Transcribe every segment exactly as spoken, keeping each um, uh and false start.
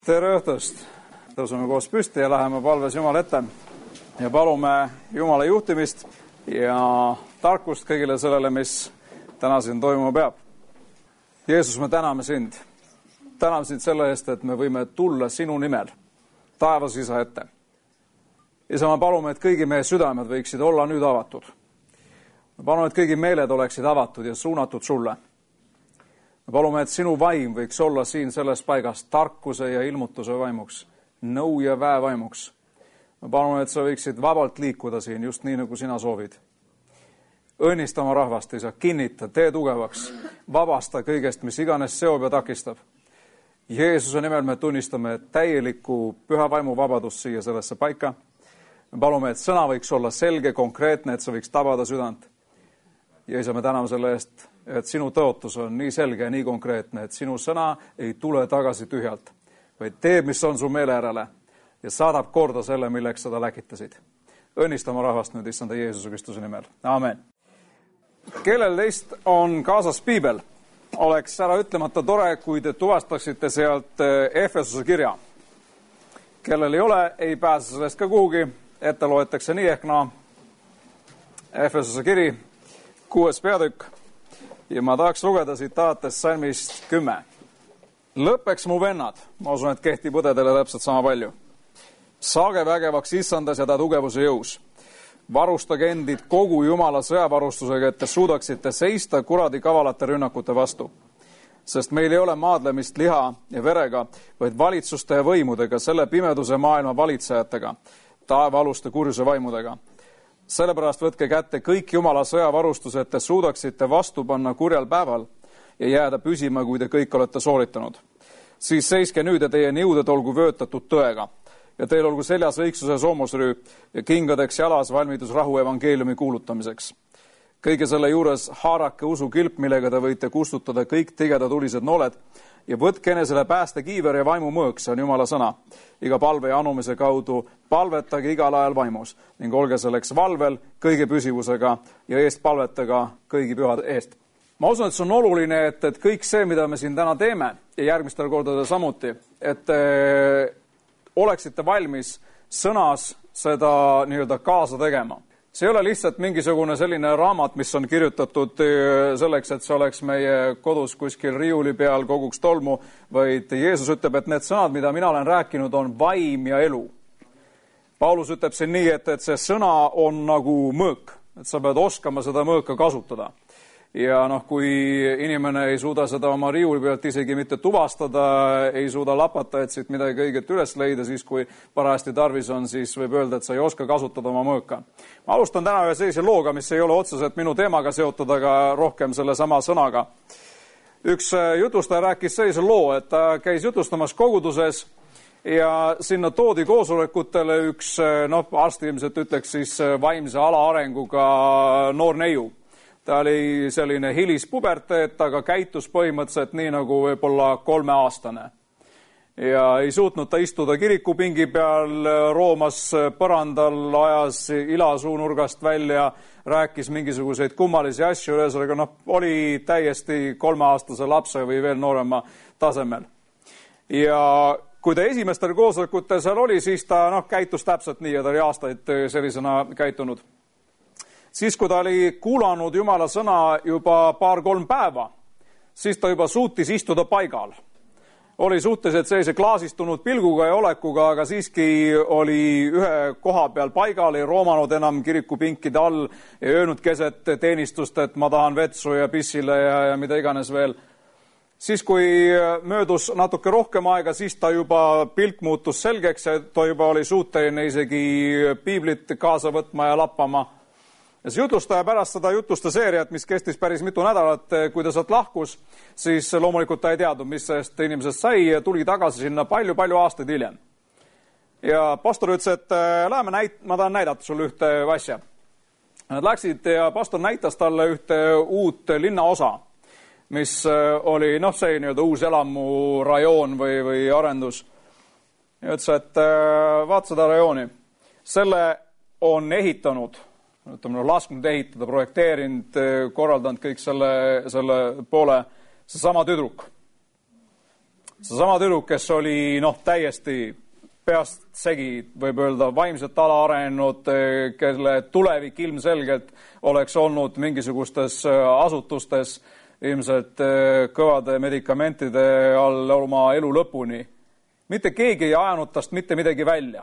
Tere õhtust! Tõuseme koos püsti ja läheme palves Jumala ette ja palume Jumala juhtimist ja tarkust kõigile sellele, mis täna siin toimuma peab. Jeesus, me täname sind. Täname sind selle eest, et me võime tulla sinu nimel taevas isa ette. Isa, me palume, et kõigi meie südamed võiksid olla nüüd avatud. Me palume, et kõigi meeled oleksid avatud ja suunatud sulle. Me palume, et sinu vaim võiks olla siin selles paigas tarkuse ja ilmutuse vaimuks, nõu ja väe vaimuks. Me palume, et sa võiksid vabalt liikuda siin just nii, nagu sina soovid. Õnnista oma rahvast, isa, kinnita, tee tugevaks, vabasta kõigest, mis iganes seob ja takistab. Jeesuse nimel me tunnistame täielikku püha vaimu vabadust siia sellesse paika. Me palume, et sõna võiks olla selge, konkreetne, et see võiks tabada südant. Ja isa, me täname selle eest, et sinu tõotus on nii selge ja nii konkreetne, et sinu sõna ei tule tagasi tühjalt, vaid teeb, mis on su meele järele ja saadab korda selle, milleks seda läkitasid. Õnnistama rahvast nüüd issanda Jeesuse Kristuse nimel. Amen. Kellel teist on kaasas piibel, oleks ära ütlemata tore, kui te tuvastaksite sealt Efesuse kirja. Kellel ei ole, ei pääse sellest ka kuhugi, ette loetakse nii ehk naa. Efesuse kiri, kuues peatükk. Ja ma tahaks lugeda siit alates salmist kümme. Lõppeks mu vennad, ma usun, et kehtib õdedele täpselt sama palju. Saage vägevaks issandas ja ta tugevuse jõus. Varustage endid kogu Jumala sõjavarustusega, et te suudaksite seista kuradi kavalate rünnakute vastu. Sest meil ei ole maadlemist liha ja verega, vaid valitsuste ja võimudega, selle pimeduse maailma valitsejatega, taevaaluste kurjuse vaimudega. Sellepärast võtke kätte kõik Jumala sõjavarustused, et te suudaksite vastu panna kurjal päeval ja jääda püsima, kui te kõik olete sooritanud. Siis seiske nüüd ja teie niuded olgu vöötatud tõega ja teil olgu seljas õigsuse soomusrüü ja kingadeks jalas valmidus rahu evangeeliumi kuulutamiseks. Kõige selle juures haarake usu kilp, millega te võite kustutada kõik tigedad tulised nooled ja võtke enesele pääste kiiver ja vaimu mõõk, see on Jumala sõna. Iga palve ja anumise kaudu palvetage igal ajal vaimus ning olge selleks valvel kõige püsivusega ja eest palvetega kõigi pühade eest. Ma usun, et see on oluline, et, et kõik see, mida me siin täna teeme ja järgmistel kordadel samuti, et te oleksite valmis sõnas seda nii-öelda kaasa tegema. See ei ole lihtsalt mingisugune selline raamat, mis on kirjutatud selleks, et see oleks meie kodus kuskil riiuli peal koguks tolmu, vaid Jeesus ütleb, et need sõnad, mida mina olen rääkinud, on vaim ja elu. Paulus ütleb siin nii, et, et see sõna on nagu mõõk, et sa pead oskama seda mõõka kasutada. Ja noh, kui inimene ei suuda seda oma riiuli pealt isegi mitte tuvastada, ei suuda lapata, et siit midagi õiget üles leida, siis kui parajasti tarvis on, siis võib öelda, et sa ei oska kasutada oma mõõka. Ma alustan täna ühe sellise looga, mis ei ole otseselt minu teemaga seotud, aga rohkem selle sama sõnaga. Üks jutustaja rääkis sellise loo, et ta käis jutustamas koguduses ja sinna toodi koosolekutele üks, noh, arsti ilmselt ütleks siis vaimse alaarenguga noor neiu. Ta oli selline hilispuberteet, aga käitus põhimõtteliselt nii nagu võib-olla kolmeaastane. Ja ei suutnud ta istuda kirikupingi peal, roomas põrandal, ajas ila suunurgast välja, rääkis mingisuguseid kummalisi asju, ühesõnaga noh, oli täiesti kolmeaastase lapse või veel noorema tasemel. Ja kui ta esimestel koosolekutel seal oli, siis ta noh, käitus täpselt nii ja ta oli aastaid sellisena käitunud. Siis, kui ta oli kuulanud Jumala sõna juba paar-kolm päeva, siis ta juba suutis istuda paigal. Oli suhteliselt sellise klaasistunud pilguga ja olekuga, aga siiski oli ühe koha peal paigal, ei roomanud enam kirikupinkide all ja öelnud keset teenistust, et ma tahan vetsu ja pissile ja, ja mida iganes veel. Siis, kui möödus natuke rohkem aega, siis ta juba pilk muutus selgeks ja ta juba oli suuteline isegi piiblit kaasa võtma ja lappama. Ja see jutustaja pärast seda jutuste seeriat, mis kestis päris mitu nädalat, kui ta sealt lahkus, siis loomulikult ta ei teadnud, mis sellest inimesest sai ja tuli tagasi sinna palju-palju aastaid hiljem. Ja pastor ütles, et läheme näit-, ma tahan näidata sulle ühte asja. Nad läksid ja pastor näitas talle ühte uut linnaosa, mis oli noh, see nii-öelda uus elamurajoon või, või arendus. Ja ütles, et vaata seda rajooni. Selle on ehitanud ütleme, lasknud ehitada, projekteerinud, korraldanud kõik selle, selle poole, see sama tüdruk. seesama tüdruk, kes oli noh, täiesti peast segi, võib öelda, vaimselt ala arenenud, kelle tulevik ilmselgelt oleks olnud mingisugustes asutustes ilmselt kõvade medikamentide all oma elu lõpuni. Mitte keegi ei ajanud tast mitte midagi välja.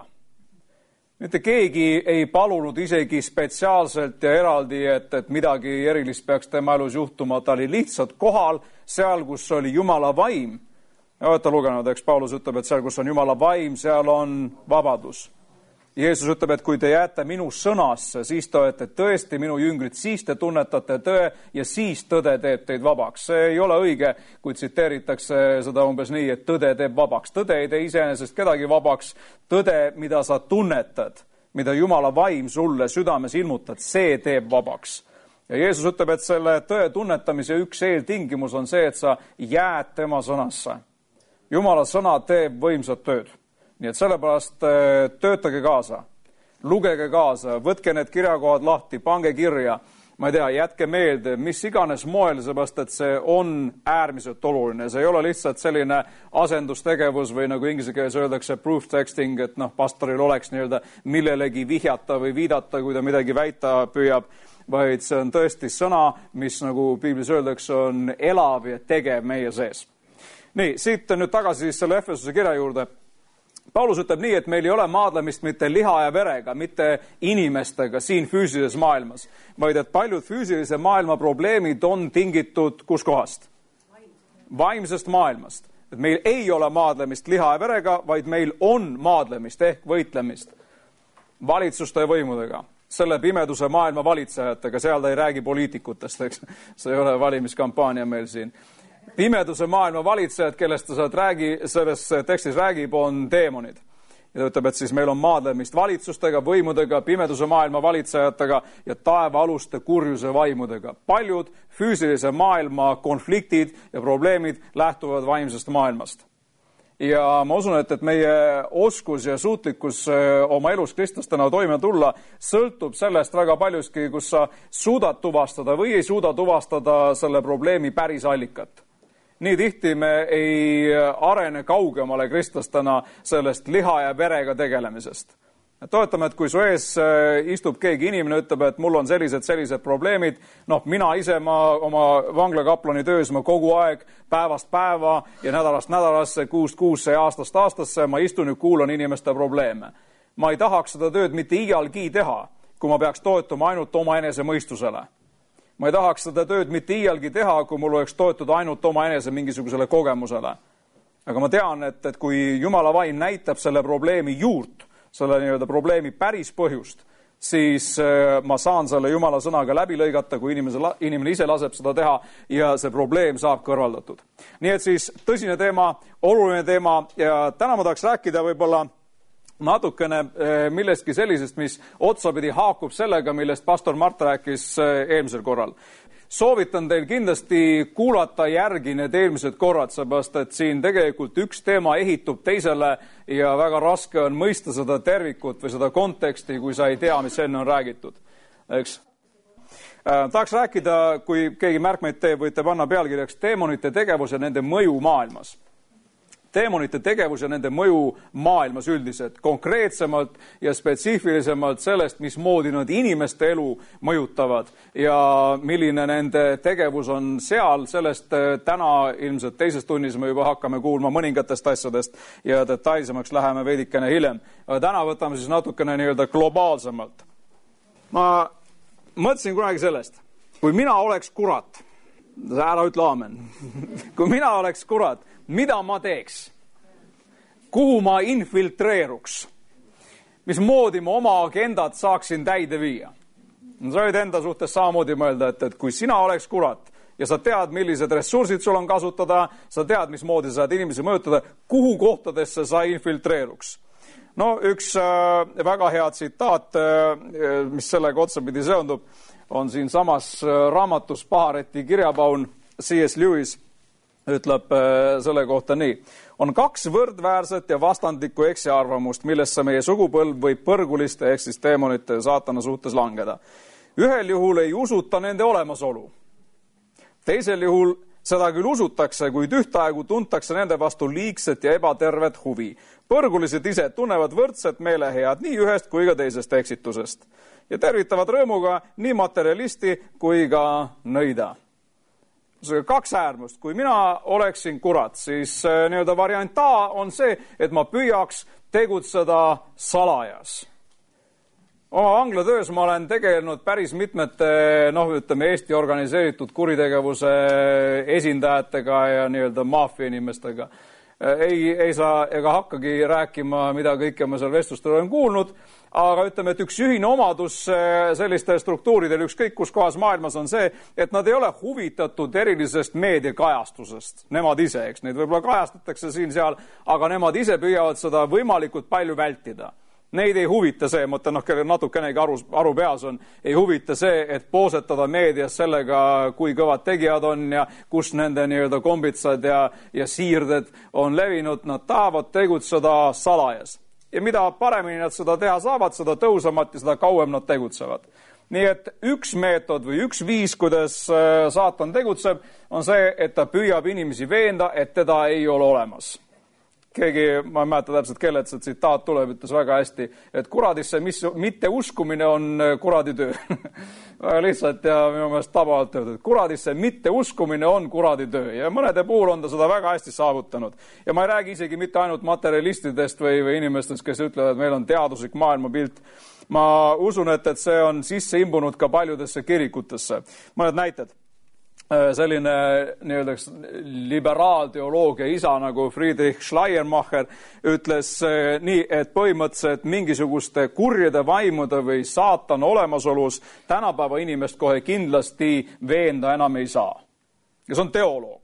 Mitte keegi ei palunud isegi spetsiaalselt ja eraldi, et, et midagi erilist peaks tema elus juhtuma. Ta oli lihtsalt kohal seal, kus oli Jumala vaim. Ja olete lugenud, eks Paulus ütleb, et seal, kus on Jumala vaim, seal on vabadus. Jeesus ütleb, et kui te jääte minu sõnasse, siis te olete tõesti minu jüngrid, siis te tunnetate tõe ja siis tõde teeb teid vabaks. See ei ole õige, kui tsiteeritakse seda umbes nii, et tõde teeb vabaks. Tõde ei tee iseenesest kedagi vabaks. Tõde, mida sa tunnetad, mida Jumala vaim sulle südames ilmutad, see teeb vabaks. Ja Jeesus ütleb, et selle tõe tunnetamise üks eeltingimus on see, et sa jääd tema sõnasse. Jumala sõna teeb võimsat tööd. Nii et sellepärast töötage kaasa, lugege kaasa, võtke need kirjakohad lahti, pange kirja, ma ei tea, jätke meelde, mis iganes moel, seepärast, et see on äärmiselt oluline. See ei ole lihtsalt selline asendustegevus või nagu inglise keeles öeldakse proof texting, et noh, pastoril oleks nii-öelda millelegi vihjata või viidata, kui ta midagi väita püüab, vaid see on tõesti sõna, mis nagu piiblis öeldakse, on elav ja tegev meie sees. Nii, siit nüüd tagasi siis selle Efesuse kirja juurde. Paulus ütleb nii, et meil ei ole maadlemist mitte liha ja verega, mitte inimestega siin füüsilises maailmas, vaid et paljud füüsilise maailma probleemid on tingitud kuskohast? Vaimsest maailmast. Et meil ei ole maadlemist liha ja verega, vaid meil on maadlemist ehk võitlemist valitsuste ja võimudega, selle pimeduse maailma valitsejatega, seal ta ei räägi poliitikutest, eks? See ei ole valimiskampaania meil siin. Pimeduse maailma valitsejad, kellest ta räägi, selles tekstis räägib, on deemonid. Ja ta ütleb, et siis meil on maadlemist valitsustega, võimudega, pimeduse maailma valitsejatega ja taevaaluste kurjuse vaimudega. Paljud füüsilise maailma konfliktid ja probleemid lähtuvad vaimsest maailmast. Ja ma usun, et, et meie oskus ja suutlikkus oma elus kristlastena toime tulla sõltub sellest väga paljuski, kus sa suudad tuvastada või ei suuda tuvastada selle probleemi päris allikat. Nii tihti me ei arene kaugemale kristlastena sellest liha ja verega tegelemisest. Toetame, et kui su ees istub keegi inimene, ütleb, et mul on sellised, sellised probleemid, noh, mina ise ma oma vanglakaplani töös ma kogu aeg päevast päeva ja nädalast nädalasse, kuust kuusse ja aastast aastasse, ma istun ja kuulan inimeste probleeme. Ma ei tahaks seda tööd mitte iialgi teha, kui ma peaks toetuma ainult oma enese mõistusele. Ma ei tahaks seda tööd mitte iialgi teha, kui mul oleks toetuda ainult oma enese mingisugusele kogemusele. Aga ma tean, et, et kui Jumala vaim näitab selle probleemi juurt, selle nii-öelda probleemi päris põhjust, siis ma saan selle Jumala sõnaga läbi lõigata, kui inimese, inimene ise laseb seda teha ja see probleem saab kõrvaldatud. Nii et siis tõsine teema, oluline teema ja täna ma tahaks rääkida võib-olla natukene millestki sellisest, mis otsapidi haakub sellega, millest pastor Mart rääkis eelmisel korral. Soovitan teil kindlasti kuulata järgi need eelmised korrad, seepärast, et siin tegelikult üks teema ehitub teisele ja väga raske on mõista seda tervikut või seda konteksti, kui sa ei tea, mis enne on räägitud. Eks? Tahaks rääkida, kui keegi märkmeid teeb, võite panna pealkirjaks deemonite tegevus ja nende mõju maailmas. Deemonite tegevus ja nende mõju maailmas üldiselt, konkreetsemalt ja spetsiifilisemalt sellest, mismoodi nad inimeste elu mõjutavad ja milline nende tegevus on seal, sellest täna ilmselt teises tunnis me juba hakkame kuulma mõningatest asjadest ja detailsemaks läheme veidikene hiljem. Aga täna võtame siis natukene nii-öelda globaalsemalt. Ma mõtlesin kunagi sellest, kui mina oleks kurat, ära ütle aamen, kui mina oleks kurat, mida ma teeks? Kuhu ma infiltreeruks? Mismoodi ma oma agendat saaksin täide viia? Sa võid enda suhtes samamoodi mõelda, et, et kui sina oleks kurat ja sa tead, millised ressursid sul on kasutada, sa tead, mismoodi sa saad inimesi mõjutada, kuhu kohtadesse sa infiltreeruks? No üks äh, väga hea tsitaat, äh, mis sellega otsapidi seondub, on siin samas äh, raamatus Pahareti kirjapaun C S Lewis ütleb selle kohta nii. On kaks võrdväärset ja vastandlikku eksiarvamust, millesse meie sugupõlv võib põrguliste ehk siis deemonite ja saatana suhtes langeda. Ühel juhul ei usuta nende olemasolu. Teisel juhul Seda küll usutakse, kuid ühtaegu tuntakse nende vastu liigset ja ebatervet huvi. Põrgulised ise tunnevad võrdset meelehead nii ühest kui ka teisest eksitusest ja tervitavad rõõmuga nii materialisti kui ka nõida. Kaks äärmust. Kui mina oleksin kurat, siis nii-öelda variant A on see, et ma püüaks tegutseda salajas. Oma vanglatöös ma olen tegelenud päris mitmete, noh, ütleme, Eesti organiseeritud kuritegevuse esindajatega ja nii-öelda maffia inimestega. Ei, ei saa ega hakkagi rääkima, mida kõike ma seal vestlustel olen kuulnud, aga ütleme, et üks ühine omadus sellistel struktuuridel ükskõik kus kohas maailmas on see, et nad ei ole huvitatud erilisest meediakajastusest. Nemad ise, eks, neid võib-olla kajastatakse siin seal, aga nemad ise püüavad seda võimalikult palju vältida. Neid ei huvita see, mõte noh, kelle natukenegi aru, aru peas on, ei huvita see, et poosetada meedias sellega, kui kõvad tegijad on ja kus nende nii-öelda kombitsad ja, ja siirded on levinud, nad tahavad tegutseda salajas. Ja mida paremini nad seda teha saavad, seda tõusamat ja seda kauem nad tegutsevad. Nii et üks meetod või üks viis, kuidas saatan tegutseb, on see, et ta püüab inimesi veenda, et teda ei ole olemas. Keegi, ma ei mäleta täpselt, kellelt see tsitaat tuleb, ütles väga hästi, et kuradisse mis, mitte uskumine on kuradi töö. Väga lihtsalt ja minu meelest tabavalt tööd, et kuradisse mitte uskumine on kuradi töö. Ja mõnede puhul on ta seda väga hästi saavutanud. Ja ma ei räägi isegi mitte ainult materialistidest või, või inimestest, kes ütlevad, et meil on teaduslik maailmapilt. Ma usun, et, et see on sisse imbunud ka paljudesse kirikutesse. Mõned näited. Selline nii-öelda liberaalteoloogia isa nagu Friedrich Schleiermacher ütles nii, et põhimõtteliselt mingisuguste kurjade vaimude või saatan olemasolus tänapäeva inimest kohe kindlasti veenda enam ei saa. Ja see on teoloog.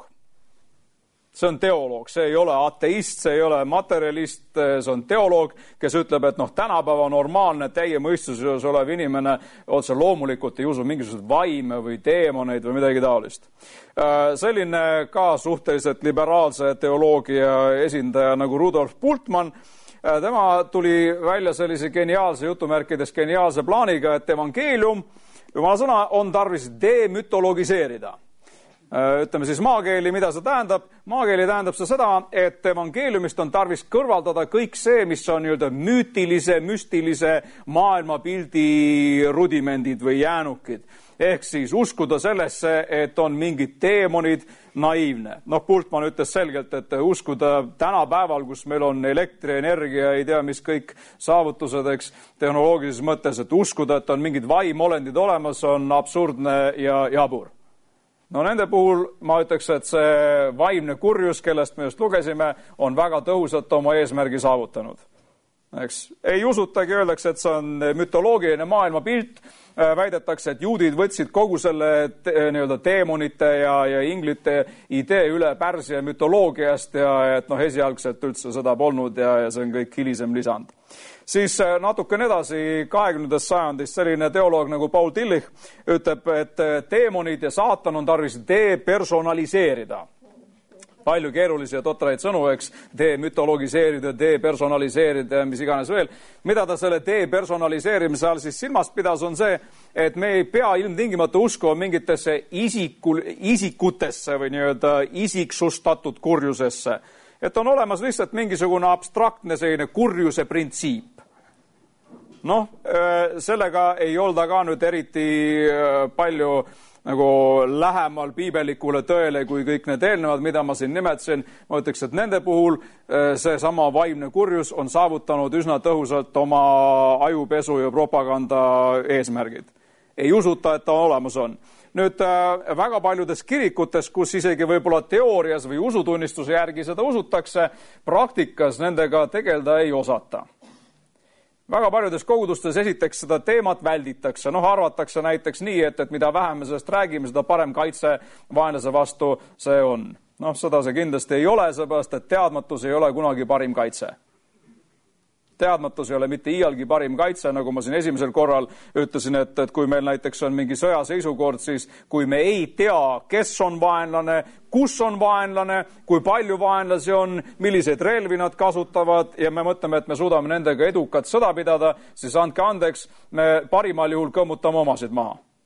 See on teoloog, see ei ole ateist, see ei ole materialist, see on teoloog, kes ütleb, et noh, tänapäeva normaalne täie mõistuses olev inimene otse loomulikult ei usu mingisugused vaime või teemoneid või midagi taolist. Selline ka suhteliselt liberaalse teoloogia esindaja nagu Rudolf Bultmann, tema tuli välja sellise geniaalse jutumärkides geniaalse plaaniga, et evangeelium, jumala sõna, on tarvis demütologiseerida. Ütleme siis maakeeli, mida see tähendab. Maakeeli tähendab see seda, et evangeeliumist on tarvis kõrvaldada kõik see, mis on nii-öelda müütilise, müstilise maailmapildi rudimendid või jäänukid. Ehk siis uskuda sellesse, et on mingid teemonid, naiivne. Noh, Bultmann ütles selgelt, et uskuda tänapäeval, kus meil on elektrienergia, ei tea, mis kõik saavutused, eks, tehnoloogilises mõttes, et uskuda, et on mingid vaimolendid olemas, on absurdne ja jabur. No nende puhul ma ütleks, et see vaimne kurjus, kellest me just lugesime, on väga tõhusalt oma eesmärgi saavutanud. Eks, ei usutagi, öeldakse, et see on mütoloogiline maailmapilt, väidetakse, et juudid võtsid kogu selle te, nii-öelda teemonite ja, ja inglite idee üle Pärsia mütoloogiast ja et noh, esialgselt üldse seda polnud ja, ja see on kõik hilisem lisand. Siis natukene edasi kahekümnendast sajandist selline teoloog nagu Paul Tillich ütleb, et teemonid ja saatan on tarvis depersonaliseerida. Palju keerulisi ja totraid sõnu, eks, demütologiseerida, depersonaliseerida ja mis iganes veel. Mida ta selle depersonaliseerimise all siis silmast pidas on see, et me ei pea ilmtingimata uskuma mingitesse isikul, isikutesse või nii-öelda isiksustatud kurjusesse. Et on olemas lihtsalt mingisugune abstraktne selline kurjuse printsiip. Noh, sellega ei olda ka nüüd eriti palju nagu lähemal piibelikule tõele kui kõik need eelnevad, mida ma siin nimetasin. Ma ütleks, et nende puhul see sama vaimne kurjus on saavutanud üsna tõhusalt oma ajupesu ja propaganda eesmärgid. Ei usuta, et ta olemas on. Nüüd väga paljudes kirikutes, kus isegi võib-olla teoorias või usutunnistuse järgi seda usutakse, praktikas nendega tegelda ei osata. Väga paljudes kogudustes esiteks seda teemat välditakse. Noh, arvatakse näiteks nii, et, et mida vähem me sellest räägime, seda parem kaitse vaenlase vastu see on. Noh, seda see kindlasti ei ole, seepärast, et teadmatus ei ole kunagi parim kaitse. Teadmatus ei ole mitte iialgi parim kaitse, nagu ma siin esimesel korral ütlesin, et, et kui meil näiteks on mingi sõjaseisukord, siis kui me ei tea, kes on vaenlane, kus on vaenlane, kui palju vaenlasi on, milliseid relvi nad kasutavad ja me mõtleme, et me suudame nendega edukat sõda pidada, siis andke andeks, me parimal juhul kõmmutame omasid maha.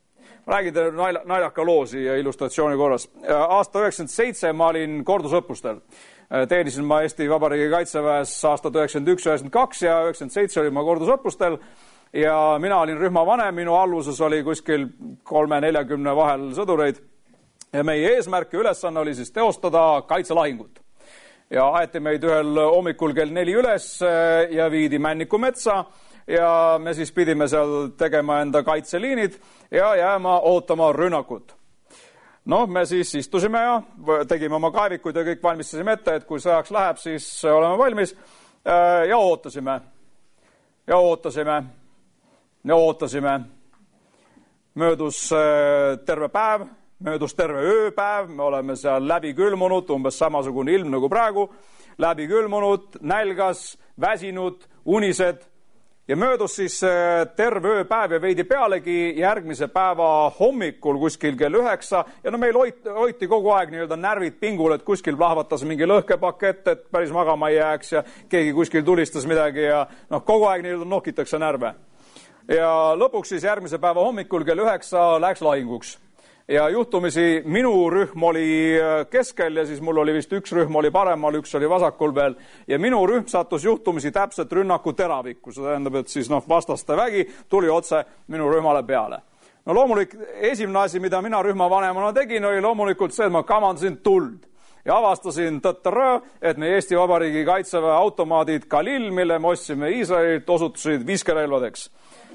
räägin teile naljaka loo siia illustratsiooni korras. Aasta üheksakümmend seitse ma olin kordusõppustel. Teenisin ma Eesti Vabariigi Kaitseväes aastad üheksakümmend üks üheksakümmend kaks ja üheksakümmend seitse olin ma kordusõppustel ja mina olin rühmavanem, minu alluses oli kuskil kolme neljakümne vahel sõdureid ja meie eesmärk ja ülesanne oli siis teostada kaitselahingut. Ja aeti meid ühel hommikul kell neli üles ja viidi Männiku metsa ja me siis pidime seal tegema enda kaitseliinid ja jääma ootama rünnakut. No, me siis istusime ja tegime oma kaevikuid ja kõik valmistasime ette, et kui sõjaks läheb, siis oleme valmis ja ootasime. Ja ootasime. Ja ootasime. Möödus terve päev, möödus terve ööpäev, me oleme seal läbi külmunud, umbes samasugune ilm nagu praegu, läbi külmunud, nälgas, väsinud, unised ja möödus siis terve ööpäev ja veidi pealegi järgmise päeva hommikul kuskil kell üheksa ja no meil hoiti, hoiti kogu aeg nii-öelda närvid pingul, et kuskil plahvatas mingi lõhkepakett, et päris magama ei jääks ja keegi kuskil tulistas midagi ja noh, kogu aeg nii-öelda nokitakse närve. Ja lõpuks siis järgmise päeva hommikul kell üheksa läks lahinguks. Ja juhtumisi minu rühm oli keskel ja siis mul oli vist üks rühm oli paremal, üks oli vasakul veel ja minu rühm sattus juhtumisi täpselt rünnaku teravikku. See tähendab, et siis noh, vastaste vägi tuli otse minu rühmale peale. No loomulik, esimene asi, mida mina rühmavanemana tegin, oli loomulikult see, et ma kamandasin tuld ja avastasin tõttarõ, et meie Eesti Vabariigi Kaitseväe automaadid Kalil, mille me ostsime Iisraelilt, osutusid viskerelvadeks.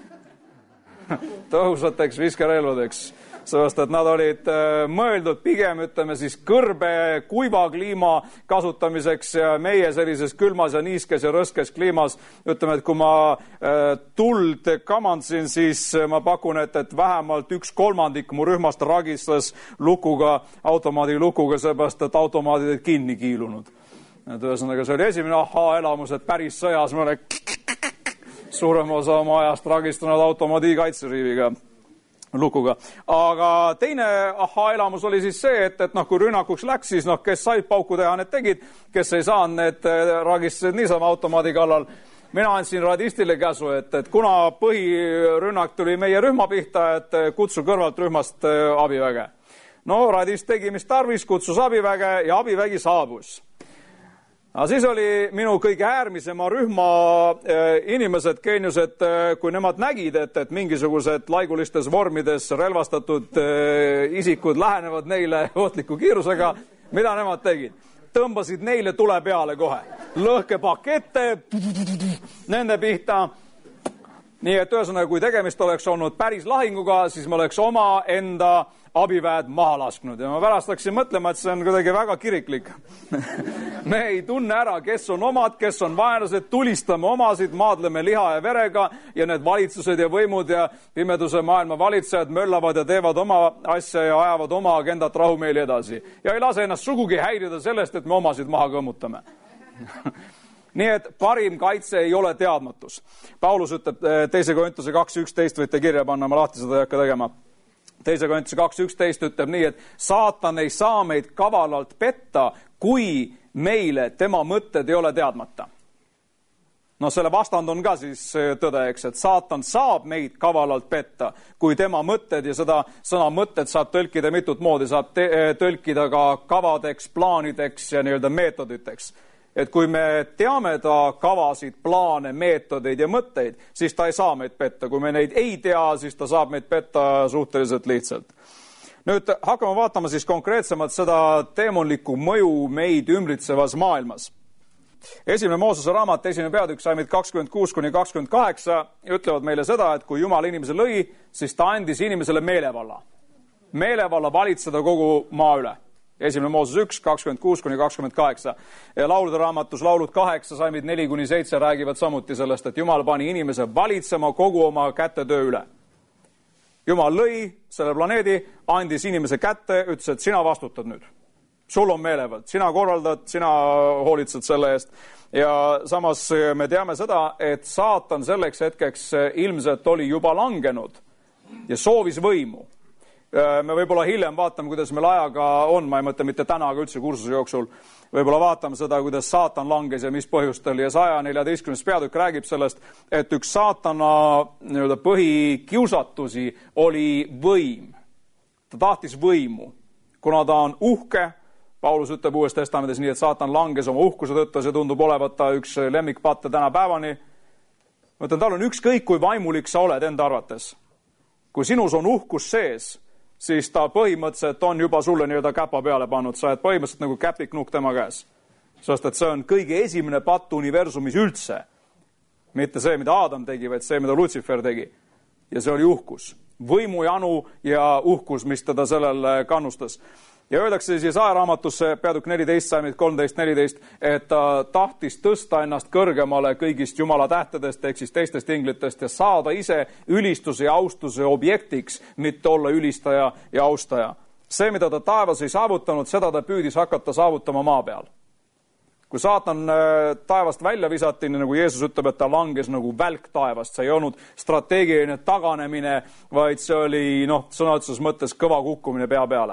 Tõhusateks viskerelvadeks. Sellest, et nad olid mõeldud pigem, ütleme siis, kõrbe kuiva kliima kasutamiseks ja meie sellises külmas ja niiskes ja rõskes kliimas. Ütleme, et kui ma tuld kamandasin, siis ma pakun, et, et vähemalt üks kolmandik mu rühmast ragistas lukuga, automaadi lukuga, seepärast, et automaadid olid kinni kiilunud. Et ühesõnaga, see oli esimene ahaa-elamus, et päris sõjas me oleme suurem osa oma ajast ragistanud automaadi kaitseriiviga. Lukuga. Aga teine ahaa-elamus oli siis see, et, et noh, kui rünnakuks läks, siis noh, kes said pauku teha, need tegid, kes ei saanud, need ragistasid niisama automaadi kallal. Mina andsin radistile käsu, et, et kuna põhirünnak tuli meie rühma pihta, et kutsu kõrvalt rühmast abiväge. No, radist tegi, mis tarvis, kutsus abiväge ja abivägi saabus. Aga siis oli minu kõige äärmisema rühma inimesed, geeniused, kui nemad nägid, et, et mingisugused laigulistes vormides relvastatud isikud lähenevad neile ohtliku kiirusega, mida nemad tegid? Tõmbasid neile tule peale kohe. Lõhkepakette, nende pihta. Nii et ühesõnaga, kui tegemist oleks olnud päris lahinguga, siis me oleks oma enda abiväed maha lasknud ja ma pärast läksin mõtlema, et see on kuidagi väga kiriklik. Me ei tunne ära, kes on omad, kes on vaenlased, tulistame omasid, maadleme liha ja verega ja need valitsused ja võimud ja pimeduse maailma valitsejad möllavad ja teevad oma asja ja ajavad oma agendat rahumeeli edasi. Ja ei lase ennast sugugi häirida sellest, et me omasid maha kõmmutame. Nii et parim kaitse ei ole teadmatus. Paulus ütleb teise Korintuse kaks üksteist, võite kirja panna, ma lahti seda ei hakka tegema. Teise Korintuse kaks üksteist ütleb nii, et saatan ei saa meid kavalalt petta, kui meile tema mõtted ei ole teadmata. No selle vastand on ka siis tõde, eks, et saatan saab meid kavalalt petta, kui tema mõtted ja seda sõna mõtted saab tõlkida mitut moodi, saab tõlkida ka kavadeks, plaanideks ja nii-öelda meetoditeks. Et kui me teame ta kavasid, plaane, meetodeid ja mõtteid, siis ta ei saa meid petta. Kui me neid ei tea, siis ta saab meid petta suhteliselt lihtsalt. Nüüd hakkame vaatama siis konkreetsemalt seda teemonlikku mõju meid ümbritsevas maailmas. Esimene Moosese raamat, esimene peatükk, salmid kakskümmend kuus kuni kakskümmend kaheksa ütlevad meile seda, et kui Jumal inimese lõi, siis ta andis inimesele meelevalla. Meelevalla valitseda kogu maa üle. Esimene Mooses üks, kakskümmend kuus kuni kakskümmend kaheksa. Ja laulude raamatus laulud kaheksa, salmid neli kuni seitse räägivad samuti sellest, et Jumal pani inimese valitsema kogu oma kätetöö üle. Jumal lõi selle planeedi, andis inimese kätte, ütles, et sina vastutad nüüd. Sul on meelevald, sina korraldad, sina hoolitsed selle eest. Ja samas me teame seda, et saatan selleks hetkeks ilmselt oli juba langenud ja soovis võimu. Me võib-olla hiljem vaatame, kuidas meil ajaga on, ma ei mõtle mitte täna, aga üldse kursuse jooksul. Võib-olla vaatame seda, kuidas saatan langes ja mis põhjustel. Ja saja neljateistkümnes peatükk räägib sellest, et üks saatana nii-öelda põhikiusatusi oli võim. ta tahtis võimu. Kuna ta on uhke, Paulus ütleb Uues Testamendis nii, et saatan langes oma uhkuse tõttu, see tundub olevat ta üks lemmikpatte täna päevani. Ma ütlen, tal on ükskõik, kui vaimulik sa oled enda arvates. Kui sinus on uhkus sees, siis ta põhimõtteliselt on juba sulle nii-öelda käpa peale pannud. Sa oled põhimõtteliselt nagu käpiknukk tema käes. Sest et see on kõige esimene patt universumis üldse. Mitte see, mida Adam tegi, vaid see, mida Lutsifer tegi. Ja see oli uhkus. Võimujanu ja uhkus, mis teda sellel kannustas. Ja öeldakse siis ajaraamatusse peatükk neliteist, salmid kolmteist neliteist, et ta tahtis tõsta ennast kõrgemale kõigist Jumala tähtedest, ehk siis teistest inglitest ja saada ise ülistuse ja austuse objektiks, mitte olla ülistaja ja austaja. See, mida ta taevas ei saavutanud, seda ta püüdis hakata saavutama maa peal. Kui saatan taevast välja visati, nagu Jeesus ütleb, et ta langes nagu välk taevast, see ei olnud strateegiline taganemine, vaid see oli noh, sõna otseses mõttes kõva kukkumine pea peale.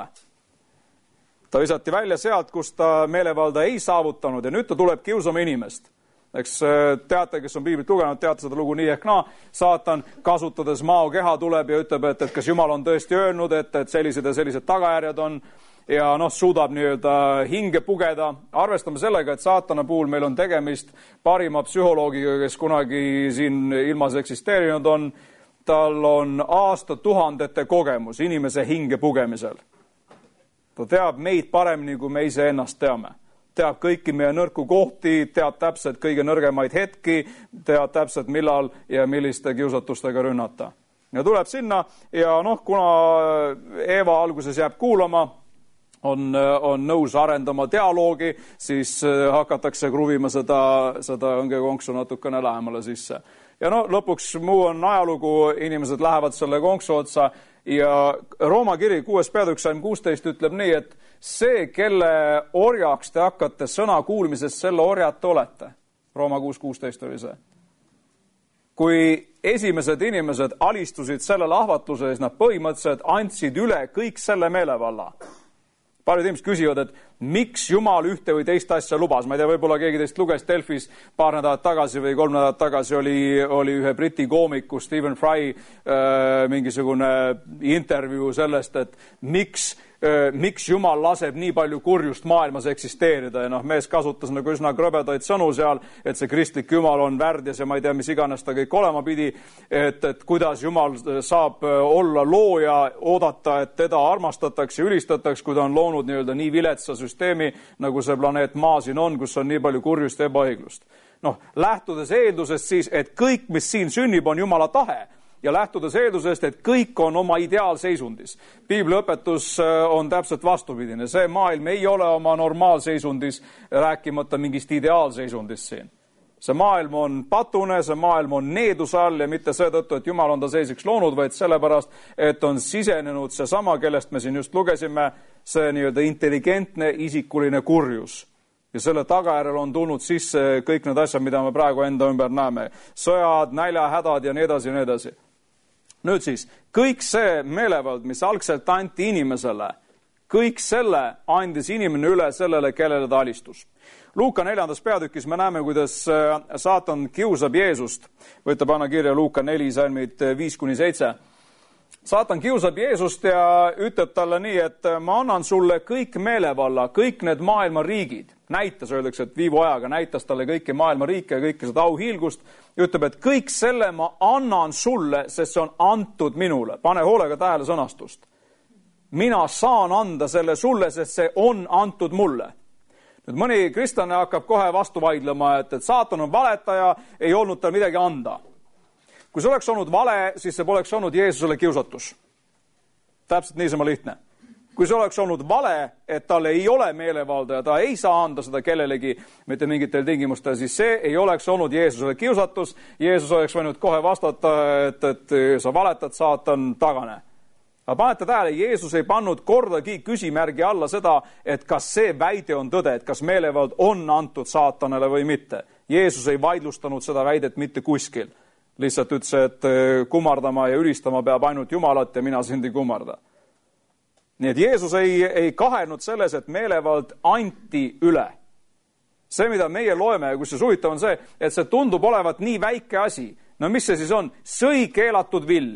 Ta visati välja sealt, kus ta meelevalda ei saavutanud ja nüüd ta tuleb kiusama inimest. Eks teate, kes on piiblit lugenud, teate seda lugu nii ehk naa. Saatan kasutades maokeha tuleb ja ütleb, et, et kas Jumal on tõesti öelnud, et, et sellised ja sellised tagajärjed on ja noh, suudab nii-öelda hinge pugeda. Arvestame sellega, et saatana puhul meil on tegemist parima psühholoogiga, kes kunagi siin ilmas eksisteerinud on. Tal on aastatuhandete kogemus inimese hinge pugemisel. Ta teab meid paremini, kui me ise ennast teame. Teab kõiki meie nõrku kohti, teab täpselt kõige nõrgemaid hetki, teab täpselt millal ja milliste kiusatustega rünnata. Ja tuleb sinna ja noh, kuna Eeva alguses jääb kuulama, on, on nõus arendama dialoogi, siis hakatakse kruvima seda, seda õngekonksu natukene lähemale sisse. Ja no lõpuks muu on ajalugu, inimesed lähevad selle konksu otsa ja Rooma kiri kuues peatükk salm kuusteist ütleb nii, et see, kelle orjaks te hakkate sõna kuulmisest, selle orjad te olete. Rooma kuus kuusteist oli see. Kui esimesed inimesed alistusid sellele ahvatluse, siis nad põhimõtteliselt andsid üle kõik selle meelevalla. Paljud inimesed küsivad, et miks Jumal ühte või teist asja lubas. Ma ei tea, võib-olla keegi teist luges Delfis paar nädalat tagasi või kolm nädalat tagasi oli, oli ühe briti koomiku Stephen Fry äh, mingisugune intervjuu sellest, et miks, äh, miks Jumal laseb nii palju kurjust maailmas eksisteerida. Ja noh, mees kasutas nagu üsna krõbedaid sõnu seal, et see kristlik Jumal on värdjas ja ma ei tea, mis iganes ta kõik olema pidi, et, et kuidas Jumal saab olla looja, oodata, et teda armastatakse, ülistatakse, kui ta on loonud nii-öelda nii viletsa süsteemi, nagu see planeet Maa siin on, kus on nii palju kurjust ja ebaõiglust. Noh, lähtudes eeldusest siis, et kõik, mis siin sünnib, on Jumala tahe ja lähtudes eeldusest, et kõik on oma ideaalseisundis. Piibliõpetus on täpselt vastupidine. See maailm ei ole oma normaalseisundis, rääkimata mingist ideaalseisundist siin. See maailm on patune, see maailm on needuse all ja mitte seetõttu, et Jumal on ta seiseks loonud, vaid sellepärast, et on sisenenud see sama, kellest me siin just lugesime, see nii-öelda intelligentne isikuline kurjus. Ja selle tagajärjel on tulnud sisse kõik need asjad, mida me praegu enda ümber näeme. Sõjad, näljahädad ja nii edasi ja nii edasi. Nüüd siis, kõik see meelevald, mis algselt anti inimesele, kõik selle andis inimene üle sellele, kellele ta alistus. Luuka neljandas peatükis me näeme, kuidas saatan kiusab Jeesust. Võite panna kirja Luuka neli, salmid viis kuni seitse. Saatan kiusab Jeesust ja ütleb talle nii, et ma annan sulle kõik meelevalla, kõik need maailma riigid. Näitas, öeldakse, et viivu ajaga näitas talle kõiki maailma riike ja kõiki seda auhiilgust. Ütleb, et kõik selle ma annan sulle, sest see on antud minule. Pane hoolega tähele sõnastust. Mina saan anda selle sulle, sest see on antud mulle. Nüüd mõni kristlane hakkab kohe vastu vaidlema, et, et saatan on valetaja, ei olnud tal midagi anda. Kui see oleks olnud vale, siis see poleks olnud Jeesusele kiusatus. Täpselt niisama lihtne. Kui see oleks olnud vale, et tal ei ole meelevalda ja ta ei saa anda seda kellelegi mitte mingitel tingimustel, siis see ei oleks olnud Jeesusele kiusatus. Jeesus oleks võinud kohe vastata, et, et sa valetad, saatan, tagane. Aga panete tähele, Jeesus ei pannud kordagi küsimärgi alla seda, et kas see väide on tõde, et kas meelevald on antud saatanale või mitte. Jeesus ei vaidlustanud seda väidet mitte kuskil. Lihtsalt ütles, et kummardama ja ülistama peab ainult Jumalat ja mina sind ei kummarda. Nii et Jeesus ei, ei kahelnud selles, et meelevald anti üle. See, mida meie loeme, kus see huvitav on see, et see tundub olevat nii väike asi. No mis see siis on? Sõi keelatud vilja.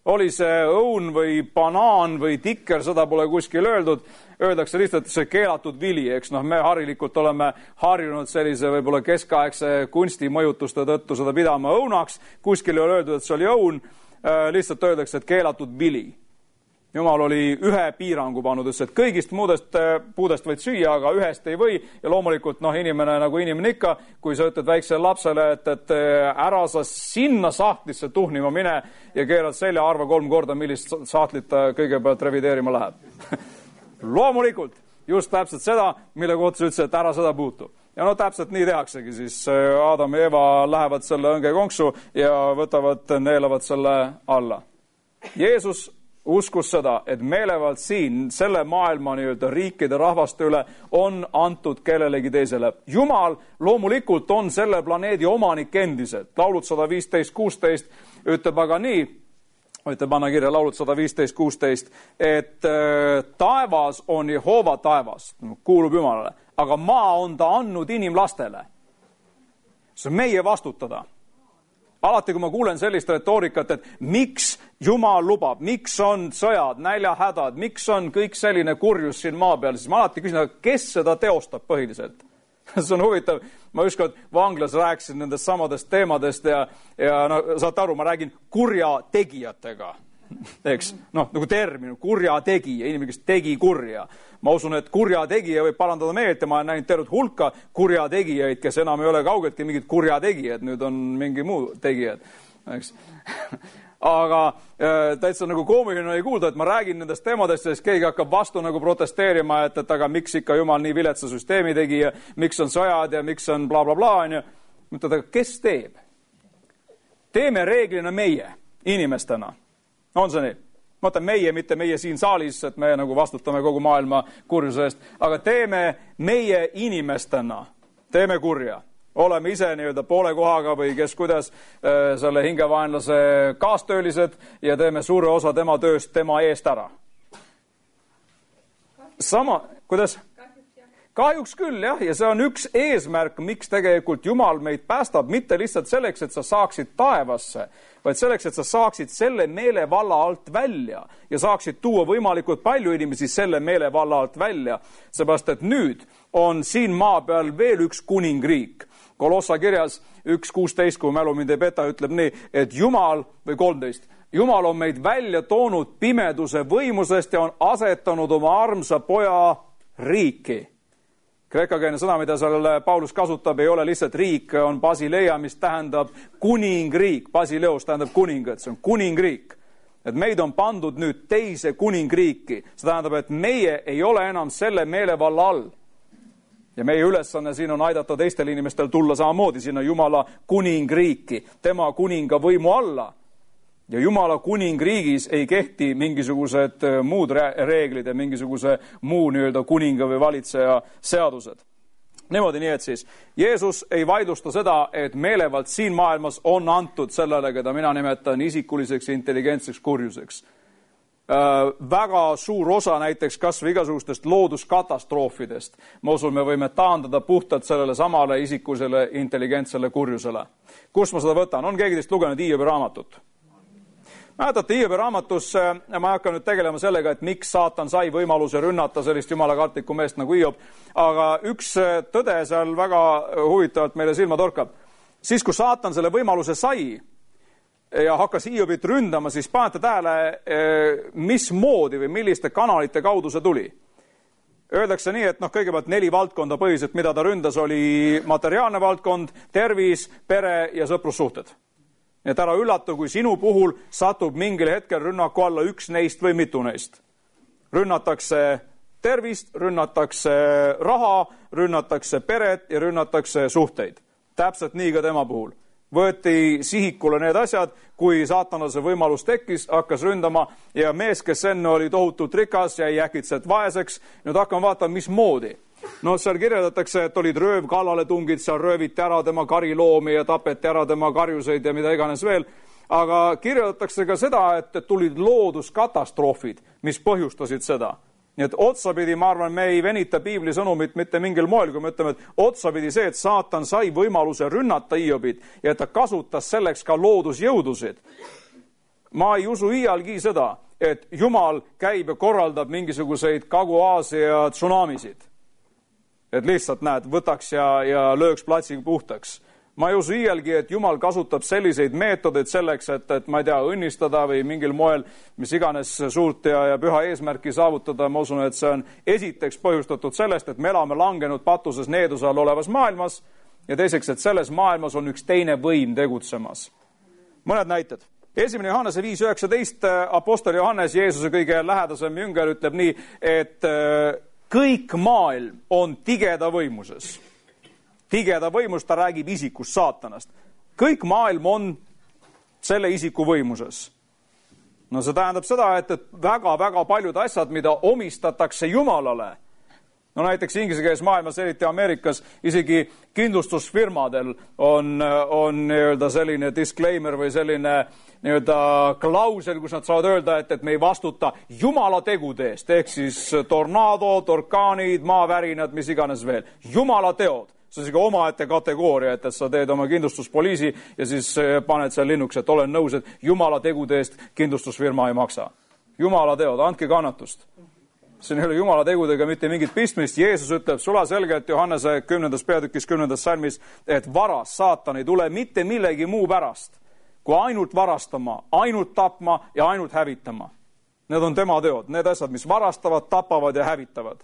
oli see õun või banaan või tikker, seda pole kuskil öeldud. Öeldakse lihtsalt, et see keelatud vili, eks noh, me harilikult oleme harjunud sellise võib-olla keskaegse kunstimõjutuste tõttu seda pidama õunaks. Kuskil ei ole öeldud, et see oli õun, lihtsalt öeldakse, et keelatud vili. Jumal oli ühe piirangu pannud, et kõigist muudest puudest võid süüa, aga ühest ei või. Ja loomulikult, noh, inimene nagu inimene ikka, kui sa ütled väiksele lapsele, et, et ära sa sinna sahtlisse tuhnima mine ja keerad selja, arva kolm korda, millist sahtlit ta kõigepealt revideerima läheb. Loomulikult, just täpselt seda, mille kohta sa ütlesid, et ära seda puutu. Ja no täpselt nii tehaksegi, siis Adam ja Eva lähevad selle õnge konksu ja võtavad, neelavad selle alla. Jeesus uskus seda, et meelevald siin selle maailma nii-öelda riikide rahvaste üle on antud kellelegi teisele. Jumal loomulikult on selle planeedi omanik endiselt. Laulud sada viisteist kuusteist ütleb aga nii, võite panna kirja Laulud sada viisteist kuusteist, et äh, taevas on Jehova taevas, kuulub Jumalale, aga maa on ta andnud inimlastele. See on meie vastutada. Alati, kui ma kuulen sellist retoorikat, et miks Jumal lubab, miks on sõjad, näljahädad, miks on kõik selline kurjus siin maa peal, siis ma alati küsin, kes seda teostab põhiliselt? See on huvitav. Ma ükskord vanglas rääkisin nendest samadest teemadest ja, ja no, saate aru, ma räägin kurja tegijatega. Eks, noh, nagu termin, kurja tegija, inimene, kes tegi kurja. Ma usun, et kurja tegija võib parandada meelt ja ma olen näinud tervet hulka kurja tegijaid, kes enam ei ole kaugeltki mingid kurja tegijad, nüüd on mingi muu tegijad. Eks. Aga äh, täitsa nagu koomiline oli kuulda, et ma räägin nendest teemadest, siis keegi hakkab vastu nagu protesteerima, et, et aga miks ikka Jumal nii viletsa süsteemi tegi ja miks on sõjad ja miks on bla bla bla. Ja mõtled, aga kes teeb? Teeme reeglina meie inimestena. On see nii? Ma mõtlen meie, mitte meie siin saalis, et me nagu vastutame kogu maailma kurjuse eest, aga teeme meie inimestena, teeme kurja. Oleme ise nii-öelda poole kohaga või kes kuidas äh, selle hingevaenlase kaastöölised ja teeme suure osa tema tööst tema eest ära. Sama, kuidas? Kahjuks küll, jah, ja see on üks eesmärk, miks tegelikult Jumal meid päästab, mitte lihtsalt selleks, et sa saaksid taevasse, vaid selleks, et sa saaksid selle meelevalla alt välja ja saaksid tuua võimalikult palju inimesi selle meelevalla alt välja, seepärast et nüüd on siin maa peal veel üks kuningriik. Kolossa kirjas üks kuusteist, kui mälu mind ei peta, ütleb nii, et Jumal, või kolmteist, Jumal on meid välja toonud pimeduse võimusest ja on asetanud oma armsa poja riiki. Kreekakeelne sõna, mida seal Paulus kasutab, ei ole lihtsalt riik, on Basileia, mis tähendab kuningriik. Basileos tähendab kuningat, see on kuningriik. Et meid on pandud nüüd teise kuningriiki. See tähendab, et meie ei ole enam selle meelevalla all. Ja meie ülesanne siin on aidata teistel inimestel tulla samamoodi sinna Jumala kuningriiki, tema kuninga võimu alla. Ja Jumala kuningriigis ei kehti mingisugused muud reeglid ja mingisuguse muu nii-öelda kuninga või valitseja seadused. Niimoodi nii, et siis Jeesus ei vaidlusta seda, et meelevald siin maailmas on antud sellele, keda mina nimetan isikuliseks ja intelligentseks kurjuseks. Äh, väga suur osa näiteks kas või igasugustest looduskatastroofidest. Ma usun, me võime taandada puhtalt sellele samale isikusele intelligentsele kurjusele. Kus ma seda võtan? On keegi teist lugenud Hiobi raamatut? Mäletate, Hiobi raamatus, ma ei hakka nüüd tegelema sellega, et miks saatan sai võimaluse rünnata sellist jumalakartlikku meest nagu Hiob, aga üks tõde seal väga huvitavalt meile silma torkab. Siis, kui saatan selle võimaluse sai ja hakkas Hiobit ründama, siis panete tähele, mismoodi või milliste kanalite kaudu see tuli. Öeldakse nii, et noh, kõigepealt neli valdkonda põhiselt, mida ta ründas, oli materiaalne valdkond, tervis, pere ja sõprussuhted. Et ära üllatu, kui sinu puhul satub mingil hetkel rünnaku alla üks neist või mitu neist. Rünnatakse tervist, rünnatakse raha, rünnatakse peret ja rünnatakse suhteid. Täpselt nii ka tema puhul. Võeti sihikule need asjad, kui saatanal see võimalus tekkis, hakkas ründama ja mees, kes enne oli tohutult rikas ja jäi äkitselt vaeseks, nüüd hakkame vaatama, mismoodi. No seal kirjeldatakse, et olid röövkallaletungid, seal rööviti ära tema kariloomi ja tapeti ära tema karjuseid ja mida iganes veel. Aga kirjeldatakse ka seda, et tulid looduskatastroofid, mis põhjustasid seda. Nii et otsapidi, ma arvan, me ei venita piibli sõnumit mitte mingil moel, kui me ütleme, et otsapidi see, et saatan sai võimaluse rünnata Hiobit ja et ta kasutas selleks ka loodusjõudusid. ma ei usu iialgi seda, et Jumal käib ja korraldab mingisuguseid Kagu-Aasia tsunamisid. Et lihtsalt näed, võtaks ja, ja lööks platsi puhtaks. Ma ei usu iialgi, et Jumal kasutab selliseid meetodeid selleks, et, et ma ei tea, õnnistada või mingil moel, mis iganes suurt ja, ja püha eesmärki saavutada. Ma usun, et see on esiteks põhjustatud sellest, et me elame langenud patuses needuse all olevas maailmas ja teiseks, et selles maailmas on üks teine võim tegutsemas. Mõned näited. Esimene Johannese viis üheksateist, apostel Johannes, Jeesuse kõige lähedasem jünger, ütleb nii, et kõik maailm on tigeda võimuses. Tigeda võimus, ta räägib isikust, saatanast. Kõik maailm on selle isiku võimuses. No see tähendab seda, et, et väga-väga paljud asjad, mida omistatakse Jumalale, no näiteks inglise keeles maailmas, eriti Ameerikas, isegi kindlustusfirmadel on, on nii-öelda selline disclaimer või selline nii-öelda klausel, kus nad saavad öelda, et, et me ei vastuta Jumala tegude eest, ehk siis tornaadod, orkaanid, maavärinad, mis iganes veel. Jumala teod. See on siga omaette kategooria, et, et sa teed oma kindlustuspoliisi ja siis paned seal linnuks, et olen nõus, et Jumala tegude eest kindlustusfirma ei maksa. Jumala teod, andke kannatust. See ei ole Jumala tegudega mitte mingit pistmist. Jeesus ütleb sula selgelt Johannese kümnendas peatükis kümnendas salmis, et varas, saatan ei tule mitte millegi muu pärast, kui ainult varastama, ainult tapma ja ainult hävitama. Need on tema teod, need asjad, mis varastavad, tapavad ja hävitavad.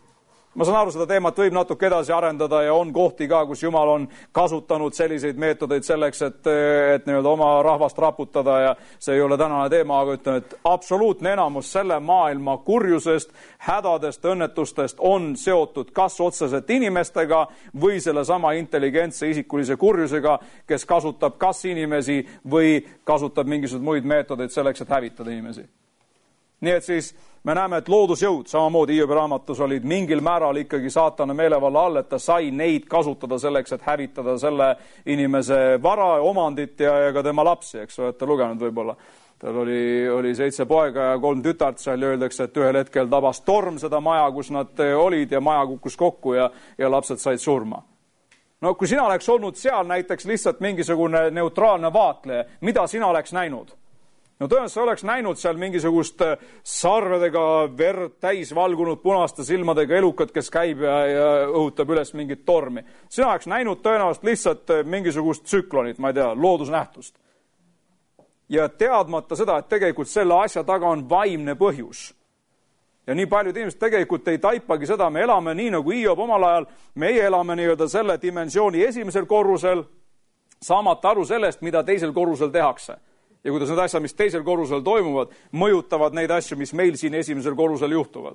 Ma saan aru, seda teemat võib natuke edasi arendada ja on kohti ka, kus Jumal on kasutanud selliseid meetodeid selleks, et, et nii-öelda oma rahvast raputada ja see ei ole tänane teema, aga ütlen, et absoluutne enamus selle maailma kurjusest, hädadest, õnnetustest on seotud kas otseselt inimestega või selle sama intelligentse isikulise kurjusega, kes kasutab kas inimesi või kasutab mingisuguseid muid meetodeid selleks, et hävitada inimesi. Nii et siis me näeme, et loodusjõud, samamoodi Hiobi raamatus olid mingil määral ikkagi saatana meelevalla all, et ta sai neid kasutada selleks, et hävitada selle inimese vara, omandit ja, ja ka tema lapsi, eks olete lugenud võib-olla. Tal oli, oli seitse poega ja kolm tütart, seal öeldakse, et ühel hetkel tabas torm seda maja, kus nad olid ja maja kukkus kokku ja, ja lapsed said surma. No kui sina oleks olnud seal näiteks lihtsalt mingisugune neutraalne vaatleja, mida sina oleks näinud? No tõenäoliselt oleks näinud seal mingisugust sarvedega verd täis valgunud punaste silmadega elukat, kes käib ja, ja õhutab üles mingit tormi. Sina oleks näinud tõenäoliselt lihtsalt mingisugust tsüklonit, ma ei tea, loodusnähtust. Ja teadmata seda, et tegelikult selle asja taga on vaimne põhjus. Ja nii paljud inimesed tegelikult ei taipagi seda, me elame nii nagu Hiob omal ajal, meie elame nii-öelda selle dimensiooni esimesel korrusel, saamata aru sellest, mida teisel korrusel tehakse. Ja kuidas need asjad, mis teisel korrusel toimuvad, mõjutavad neid asju, mis meil siin esimesel korrusel juhtuvad.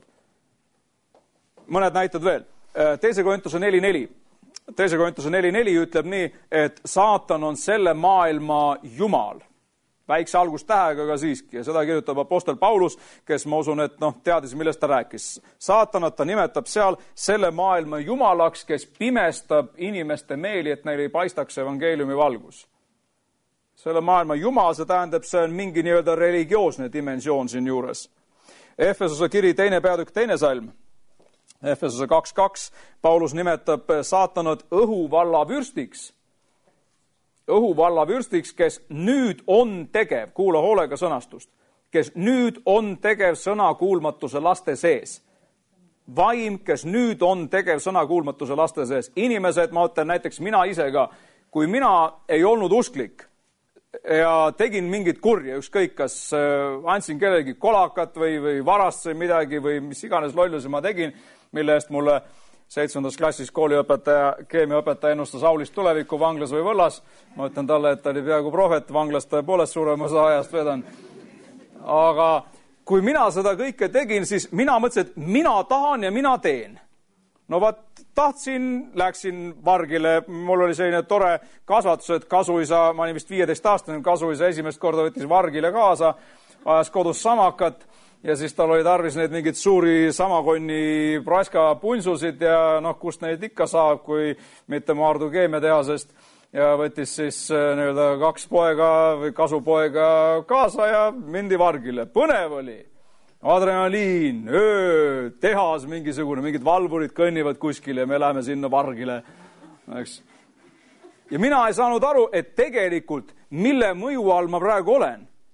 Mõned näited veel. Teise Korintuse neli neli. Teise Korintuse neli neli ütleb nii, et saatan on selle maailma jumal. Väikse algustähega ka siiski. Ja seda kirjutab apostel Paulus, kes ma usun, et noh, teadis, millest ta rääkis. Saatanat ta nimetab seal selle maailma jumalaks, kes pimestab inimeste meeli, et neil ei paistaks evangeeliumi valgus. Selle maailma jumal, see tähendab, see on mingi nii-öelda religioosne dimensioon siin juures. Efesuse kiri teine peatükk teine salm. Efesuse kaks kaks. Paulus nimetab saatanat õhuvalla vürstiks. Õhuvalla vürstiks, kes nüüd on tegev, kuula hoolega sõnastust, kes nüüd on tegev sõnakuulmatuse laste sees. Vaim, kes nüüd on tegev sõnakuulmatuse laste sees. Inimesed, ma ütlen näiteks mina ise ka, kui mina ei olnud usklik, ja tegin mingit kurja, ükskõik, kas andsin kellegi kolakat või, või varastasin midagi või mis iganes lollusi ma tegin, mille eest mulle seitsmendas klassis kooliõpetaja, keemiaõpetaja ennustas aulist tulevikku vanglas või võllas. Ma ütlen talle, et ta oli peaaegu prohvet, vanglas tõepoolest suurem osa ajast vedan. Aga kui mina seda kõike tegin, siis mina mõtlesin, et mina tahan ja mina teen. No vaat, tahtsin, läksin vargile, mul oli selline tore kasvatus, et kasuisa, ma olin vist viieteist aastane, kasuisa esimest korda võttis vargile kaasa, ajas kodus samakat ja siis tal oli tarvis neid mingid suuri samakonni praska punsusid ja noh, kust neid ikka saab, kui mitte Maardu keemiatehasest ja võttis siis nii-öelda kaks poega või kasupoega kaasa ja mindi vargile. Põnev oli. Adrenaliin, öö, tehas mingisugune, mingid valvurid kõnnivad kuskile ja me läheme sinna vargile. Eks? Ja mina ei saanud aru, et tegelikult mille mõju all ma praegu olen.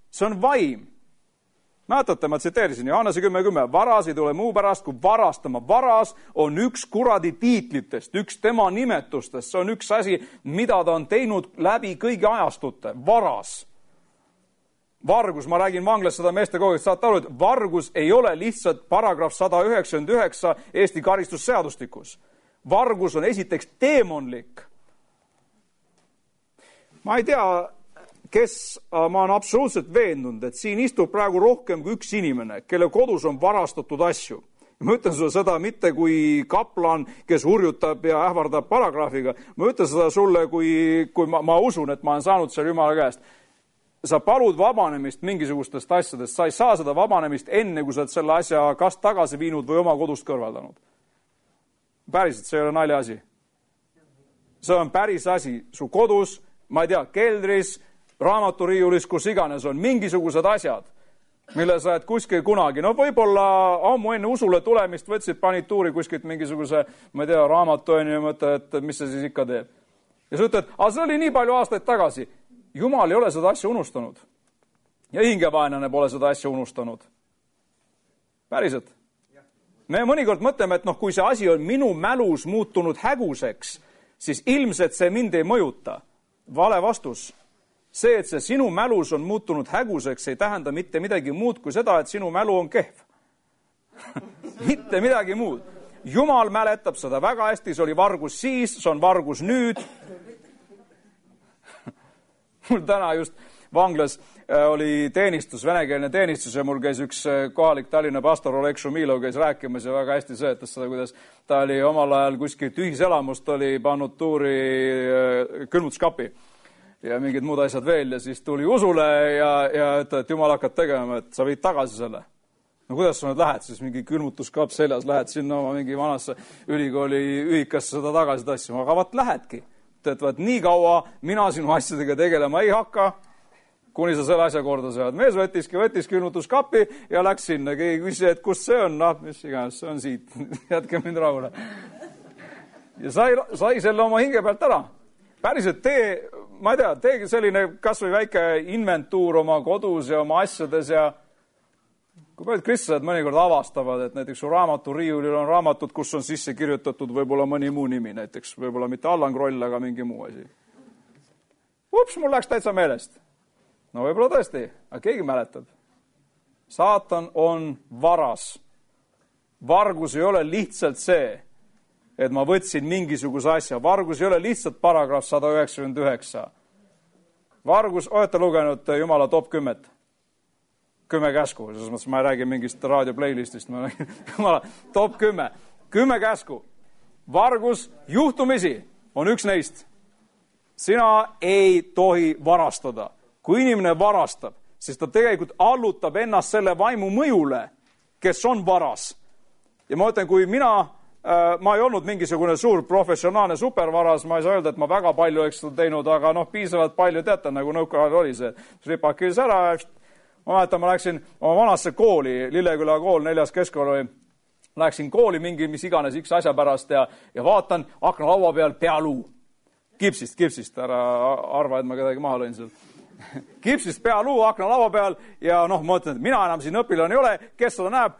see on vaim. Mäletate, ma tsiteerisin Johannese kümme kümme, varas ei tule muu pärast, kui varastama. Varas on üks kuradi tiitlitest, üks tema nimetustest, see on üks asi, mida ta on teinud läbi kõigi ajastute. Varas. Vargus, ma räägin vanglas seda meeste kogust, saate aru, et vargus ei ole lihtsalt paragrahv sada üheksakümmend üheksa Eesti karistusseadustikus. Vargus on esiteks teemonlik. Ma ei tea, kes, ma olen absoluutselt veendunud, et siin istub praegu rohkem kui üks inimene, kelle kodus on varastatud asju. Ma ütlen sulle seda mitte kui kaplan, kes hurjutab ja ähvardab paragrahviga. Ma ütlen seda sulle, kui, kui ma, ma usun, et ma olen saanud seal Jumala käest. Sa palud vabanemist mingisugustest asjadest. Sa ei saa seda vabanemist enne, kui sa oled selle asja kas tagasi viinud või oma kodust kõrvaldanud. Päriselt, see ei ole nalja asi. See on päris asi. Su kodus, ma ei tea, keldris, raamaturiiulis, kus iganes on mingisugused asjad, mille sa oled kuskil kunagi. No võib-olla ammu enne usule tulemist võtsid, panid tuuri kuskilt mingisuguse, ma ei tea, raamatu on ja mõtle, et mis see siis ikka teeb. Ja sa ütled, aga see oli nii palju aastaid tagasi. Jumal ei ole seda asja unustanud. Ja hingevaenane pole seda asja unustanud. Päriselt. Me mõnikord mõtleme, et noh, kui see asi on minu mälus muutunud häguseks, siis ilmselt see mind ei mõjuta. Vale vastus. See, et see sinu mälus on muutunud häguseks, ei tähenda mitte midagi muud kui seda, et sinu mälu on kehv. Mitte midagi muud. Jumal mäletab seda väga hästi, see oli vargus siis, see on vargus nüüd. Mul täna just vanglas oli teenistus, venekeelne teenistus ja mul käis üks kohalik Tallinna pastor Oleg Šumilov käis rääkimas ja väga hästi seetas seda, kuidas ta oli omal ajal kuskilt ühiselamust, oli pannud tuuri külmutuskapi ja mingid muud asjad veel ja siis tuli usule ja, ja ütle, et Jumal hakkad tegema, et sa viid tagasi selle. No kuidas sa nüüd lähed, siis mingi külmutuskapp seljas, lähed sinna oma mingi vanasse ülikooli ühikasse seda tagasi tassima, aga vaat lähedki. Et vaat nii kaua mina sinu asjadega tegelema ei hakka, kuni sa selle asja korda saad. Mees võttiski, võttis külmutuskapi ja läks sinna. Keegi küsis, et kust see on? Noh, mis iganes, see on siit. Jätke mind rahule. Ja sai, sai selle oma hinge pealt ära. Päriselt tee, ma ei tea, teegi selline kas või väike inventuur oma kodus ja oma asjades ja kui paljud kristlased mõnikord avastavad, et näiteks su raamaturiiulil on raamatud, kus on sisse kirjutatud võib-olla mõni muu nimi, näiteks võib-olla mitte Allan Kroll, aga mingi muu asi. Ups, mul läks täitsa meelest. No võib-olla tõesti, aga keegi mäletab. Saatan on varas. Vargus ei ole lihtsalt see, et ma võtsin mingisuguse asja. Vargus ei ole lihtsalt paragrahv sada üheksakümmend üheksa. Vargus, olete lugenud Jumala top kümmet? Kümme käsku, selles mõttes ma ei räägi mingist raadio playlistist, ma räägin Jumala top kümme. Kümme käsku. Vargus juhtumisi on üks neist. Sina ei tohi varastada. Kui inimene varastab, siis ta tegelikult allutab ennast selle vaimu mõjule, kes on varas. Ja ma ütlen, kui mina, äh, ma ei olnud mingisugune suur professionaalne supervaras, ma ei saa öelda, et ma väga palju oleks teinud, aga noh, piisavalt palju teata, nagu nõukaajal oli see. Ripakis ära, ma mäletan, ma läksin oma vanasse kooli, Lilleküla kool, neljas keskkool oli, läksin kooli mingi, mis iganes X asja pärast ja, ja vaatan akna laua peal pealuu. Kipsist, kipsist, ära arva, et ma kedagi maha lõin seal. Kipsist pealuu akna laua peal ja noh, ma ütlen, et mina enam siin õpilane ei ole, kes seda näeb?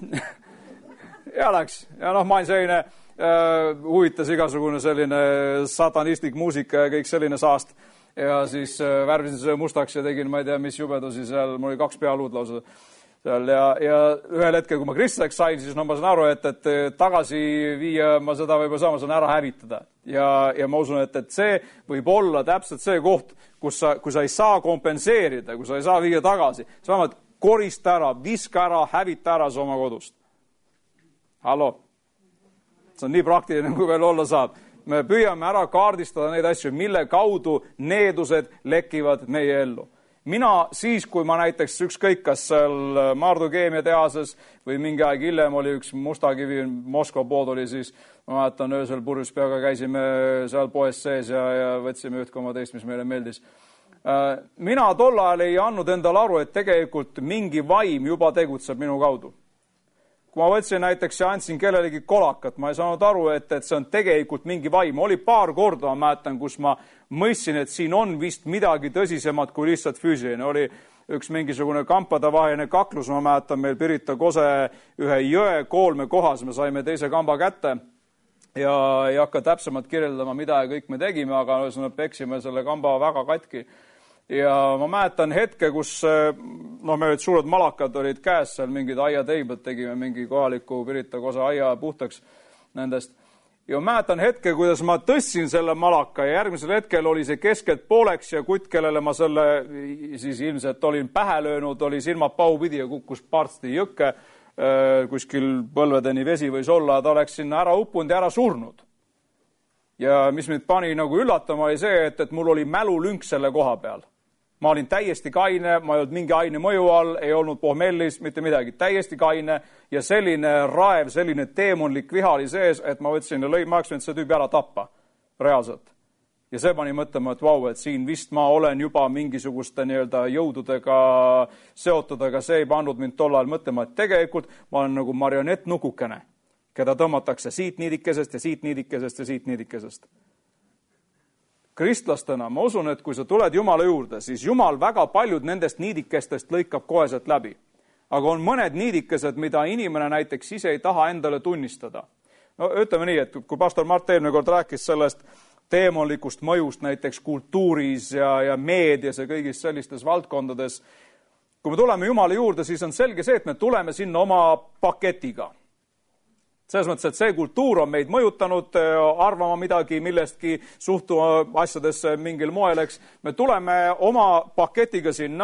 Ja läks. Ja noh, ma olin selline äh, huvitas igasugune selline satanistlik muusika ja kõik selline saast. Ja siis äh, värvisin see mustaks ja tegin, ma ei tea, mis jubedusi seal, mul oli kaks pealuud lausa seal ja, ja ühel hetkel, kui ma kristlaseks sain, siis no ma saan aru, et, et tagasi viia ma seda võib-olla saan, ma saan ära hävitada. Ja, ja ma usun, et, et see võib olla täpselt see koht, kus sa, kui sa ei saa kompenseerida, kui sa ei saa viia tagasi, sa vähemalt korista ära, viska ära, hävita ära see oma kodust. Hallo. See on nii praktiline, kui veel olla saab. Me püüame ära kaardistada neid asju, mille kaudu needused lekivad meie ellu. Mina siis, kui ma näiteks ükskõik, kas seal Maardu keemiatehases või mingi aeg hiljem oli üks mustakivi, Moskva pood oli siis, ma mäletan, öösel purjus peaga käisime seal poes sees ja, ja võtsime üht koma teist, mis meile meeldis. Mina tol ajal ei andnud endale aru, et tegelikult mingi vaim juba tegutseb minu kaudu. Kui ma võtsin näiteks ja andsin kellelegi kolakat, ma ei saanud aru, et, et see on tegelikult mingi vaim. Oli paar korda, ma mäletan, kus ma mõistsin, et siin on vist midagi tõsisemat kui lihtsalt füüsiline. Oli üks mingisugune kampadavaheline kaklus, ma mäletan meil Pirita Kose ühe jõe koolme kohas, me saime teise kamba kätte ja ei hakka täpsemalt kirjeldama, mida ja kõik me tegime, aga me peksime selle kamba väga katki. Ja ma mäletan hetke, kus no, meil olid suured malakad olid käes, seal mingid aiateibad tegime mingi kohaliku Pirita Kose aia puhtaks nendest. Ja mäletan hetke, kuidas ma tõssin selle malaka ja järgmisel hetkel oli see keskelt pooleks ja kutt, kellele ma selle siis ilmselt olin pähe löönud, oli silmad paupidi ja kukkus partsti jõkke, kuskil põlvedeni vesi võis olla, ta oleks sinna ära uppunud ja ära surnud. Ja mis mind pani nagu üllatama oli see, et, et mul oli mälulünk selle koha peal. Ma olin täiesti kaine, ma ei olnud mingi aine mõju all, ei olnud pohmellis, mitte midagi, täiesti kaine ja selline raev, selline teemonlik viha oli sees, et ma võtsin ja lõi, ma hakkasin see tüübi ära tappa, reaalselt. Ja see pani mõtlema, et vau, et siin vist ma olen juba mingisuguste nii-öelda jõududega seotud, aga see ei pannud mind tol ajal mõtlema, et tegelikult ma olen nagu marionett nukukene, keda tõmmatakse siit niidikesest ja siit niidikesest ja siit niidikesest. Kristlastena ma usun, et kui sa tuled Jumala juurde, siis Jumal väga paljud nendest niidikestest lõikab koheselt läbi. Aga on mõned niidikesed, mida inimene näiteks ise ei taha endale tunnistada. No ütleme nii, et kui pastor Mart eelmine kord rääkis sellest teemonlikust mõjust näiteks kultuuris ja, ja meedias ja kõigis sellistes valdkondades, kui me tuleme Jumala juurde, siis on selge see, et me tuleme sinna oma paketiga. Selles mõttes, et see kultuur on meid mõjutanud arvama midagi, millestki suhtuma asjadesse mingil moeleks. Me tuleme oma paketiga sinna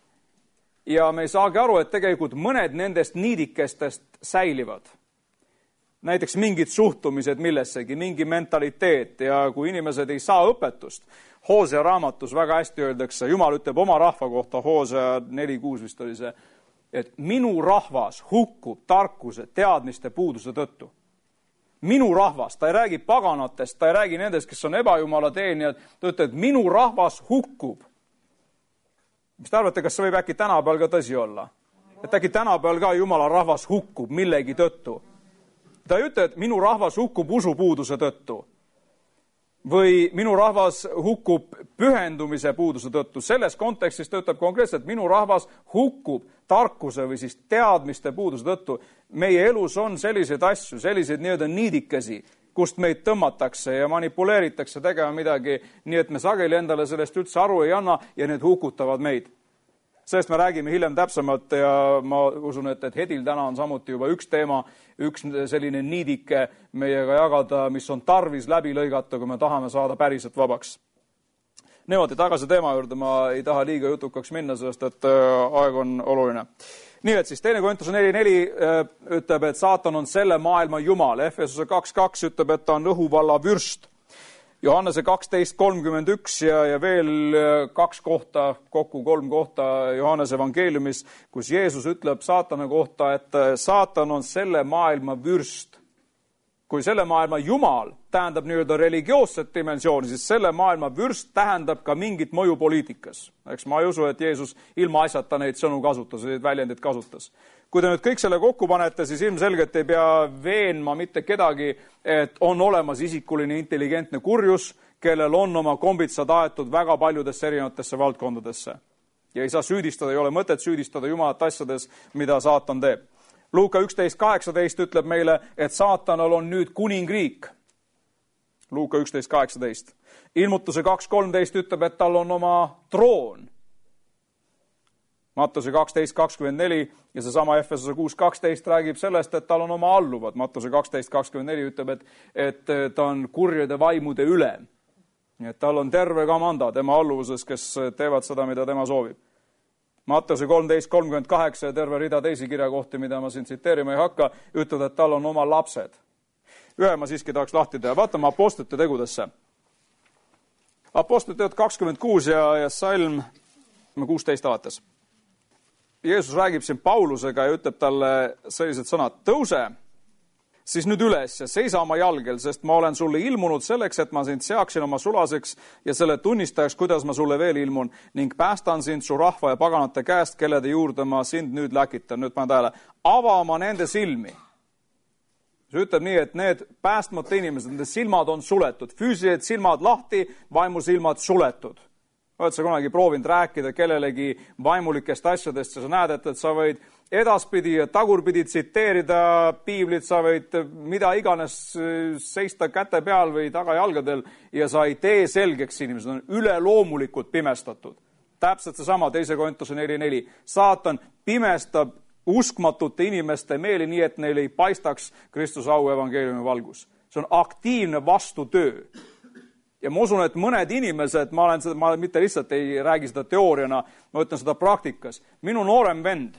ja me ei saagi aru, et tegelikult mõned nendest niidikestest säilivad. Näiteks mingid suhtumised millessegi, mingi mentaliteet ja kui inimesed ei saa õpetust. Hoosea raamatus väga hästi öeldakse, Jumal ütleb oma rahva kohta, Hoosea neli kuus vist oli see, et minu rahvas hukkub tarkuse, teadmiste puuduse tõttu. Minu rahvas, ta ei räägi paganatest, ta ei räägi nendest, kes on ebajumala teenijad, ta ütleb, et minu rahvas hukkub. Mis te arvate, kas see võib äkki tänapäeval ka tõsi olla? Et äkki tänapäeval ka Jumala rahvas hukkub millegi tõttu. Ta ei ütle, et minu rahvas hukkub usupuuduse tõttu. Või minu rahvas hukkub pühendumise puuduse tõttu. Selles kontekstis ta ütleb konkreetselt, et minu rahvas hukkub tarkuse või siis teadmiste puuduse tõttu. Meie elus on selliseid asju, selliseid nii-öelda niidikesi, kust meid tõmmatakse ja manipuleeritakse tegema midagi, nii et me sageli endale sellest üldse aru ei anna ja need hukutavad meid. Sellest me räägime hiljem täpsemalt ja ma usun, et, et Hedil täna on samuti juba üks teema, üks selline niidike meiega jagada, mis on tarvis läbi lõigata, kui me tahame saada päriselt vabaks. Niimoodi tagasi teema juurde, ma ei taha liiga jutukaks minna, sest et aeg on oluline. Nii et siis teine Korintuse neli neli ütleb, et saatan on selle maailma jumal. Efesuse kaks kaks ütleb, et ta on õhuvalla vürst. Johannese kaksteist kolmkümmend üks ja, ja veel kaks kohta, kokku kolm kohta Johannese evangeeliumis, kus Jeesus ütleb saatana kohta, et saatan on selle maailma vürst. Kui selle maailma jumal tähendab nii-öelda religioosset dimensiooni, siis selle maailma vürst tähendab ka mingit mõju poliitikas. Eks ma ei usu, et Jeesus ilma asjata neid sõnu kasutas, neid väljendid kasutas. Kui te nüüd kõik selle kokku panete, siis ilmselgelt ei pea veenma mitte kedagi, et on olemas isikuline intelligentne kurjus, kellel on oma kombitsad aetud väga paljudesse erinevatesse valdkondadesse. Ja ei saa süüdistada, ei ole mõtet süüdistada Jumalat asjades, mida saatan teeb. Luuka üksteist kaheksateist ütleb meile, et saatanal on nüüd kuningriik. Luuka üksteist kaheksateist. Ilmutuse kaks kolmteist ütleb, et tal on oma troon. Mattuse kaksteist kakskümmend neli ja see sama Efesuse kuus kaksteist räägib sellest, et tal on oma alluvad. Mattuse kaksteist kakskümmend neli ütleb, et, et ta on kurjade vaimude ülem. Et tal on terve kamanda tema alluvuses, kes teevad seda, mida tema soovib. Mattuse kolmteist kolmkümmend kaheksa ja terve rida teisi kirjakohti, mida ma siin tsiteerima ei hakka, ütleb, et tal on oma lapsed. Ühe ma siiski tahaks lahti teha. Vaatame apostlite tegudesse. Apostlite teod kakskümmend kuus ja, ja salm kuusteist alates. Jeesus räägib siin Paulusega ja ütleb talle sellised sõnad, tõuse siis nüüd üles ja seisa oma jalgel, sest ma olen sulle ilmunud selleks, et ma sind seaksin oma sulaseks ja selle tunnistajaks, kuidas ma sulle veel ilmun ning päästan sind su rahva ja paganate käest, kellede juurde ma sind nüüd läkitan. Nüüd panen tähele, ava oma nende silmi. See ütleb nii, et need päästmata inimesed, nende silmad on suletud, füüsilised silmad lahti, vaimusilmad suletud. oled sa kunagi proovinud rääkida kellelegi vaimulikest asjadest ja sa näed, et, et sa võid edaspidi ja tagurpidi tsiteerida piiblit, sa võid mida iganes seista käte peal või tagajalgadel ja sa ei tee selgeks inimesed, on üleloomulikult pimestatud. Täpselt seesama teise Korintuse neli neli. Saatan pimestab uskmatute inimeste meeli nii, et neil ei paistaks Kristuse au evangeeliumi valgus. See on aktiivne vastutöö. Ja ma usun, et mõned inimesed, ma olen seda, ma mitte lihtsalt ei räägi seda teooriana, ma ütlen seda praktikas. Minu noorem vend,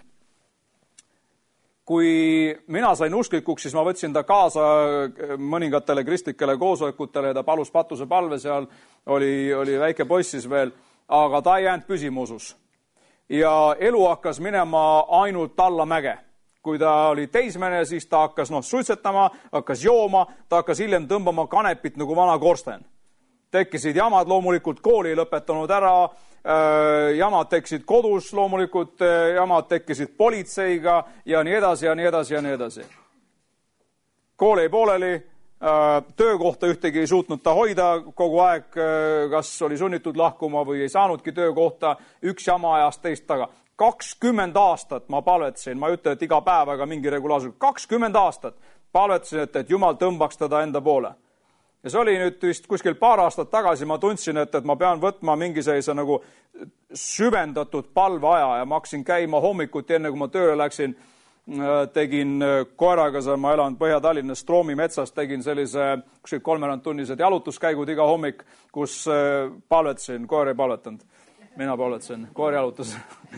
kui mina sain usklikuks, siis ma võtsin ta kaasa mõningatele kristlikele koosolekutele ja ta palus patuse palve seal, oli, oli väike poiss siis veel, aga ta ei jäänud püsima usus. Ja elu hakkas minema ainult allamäge. Kui ta oli teismene, siis ta hakkas noh, suitsetama, hakkas jooma, ta hakkas hiljem tõmbama kanepit nagu vana korsten. Tekkisid jamad loomulikult, kooli lõpetanud ära, jamad tekkisid kodus loomulikult, jamad tekkisid politseiga ja nii edasi ja nii edasi ja nii edasi. Kool ei pooleli, töökohta ühtegi ei suutnud ta hoida kogu aeg, kas oli sunnitud lahkuma või ei saanudki töökohta, üks jama ajast teist taga. kakskümmend aastat ma palvetasin, ma ei ütle, et iga päev, aga mingi regulaarselt, kakskümmend aastat palvetasin, et, et Jumal tõmbaks teda enda poole. Ja see oli nüüd vist kuskil paar aastat tagasi, ma tundsin, et, et ma pean võtma mingi sellise nagu süvendatud palveaja ja ma hakkasin käima hommikuti, enne kui ma tööle läksin, tegin koeraga, ma elan Põhja-Tallinnas Stroomi metsas, tegin sellise kuskil kolmerand tunnised jalutuskäigud iga hommik, kus palvetasin, koer ei palvetanud. Mina palvetasin, koer jalutas.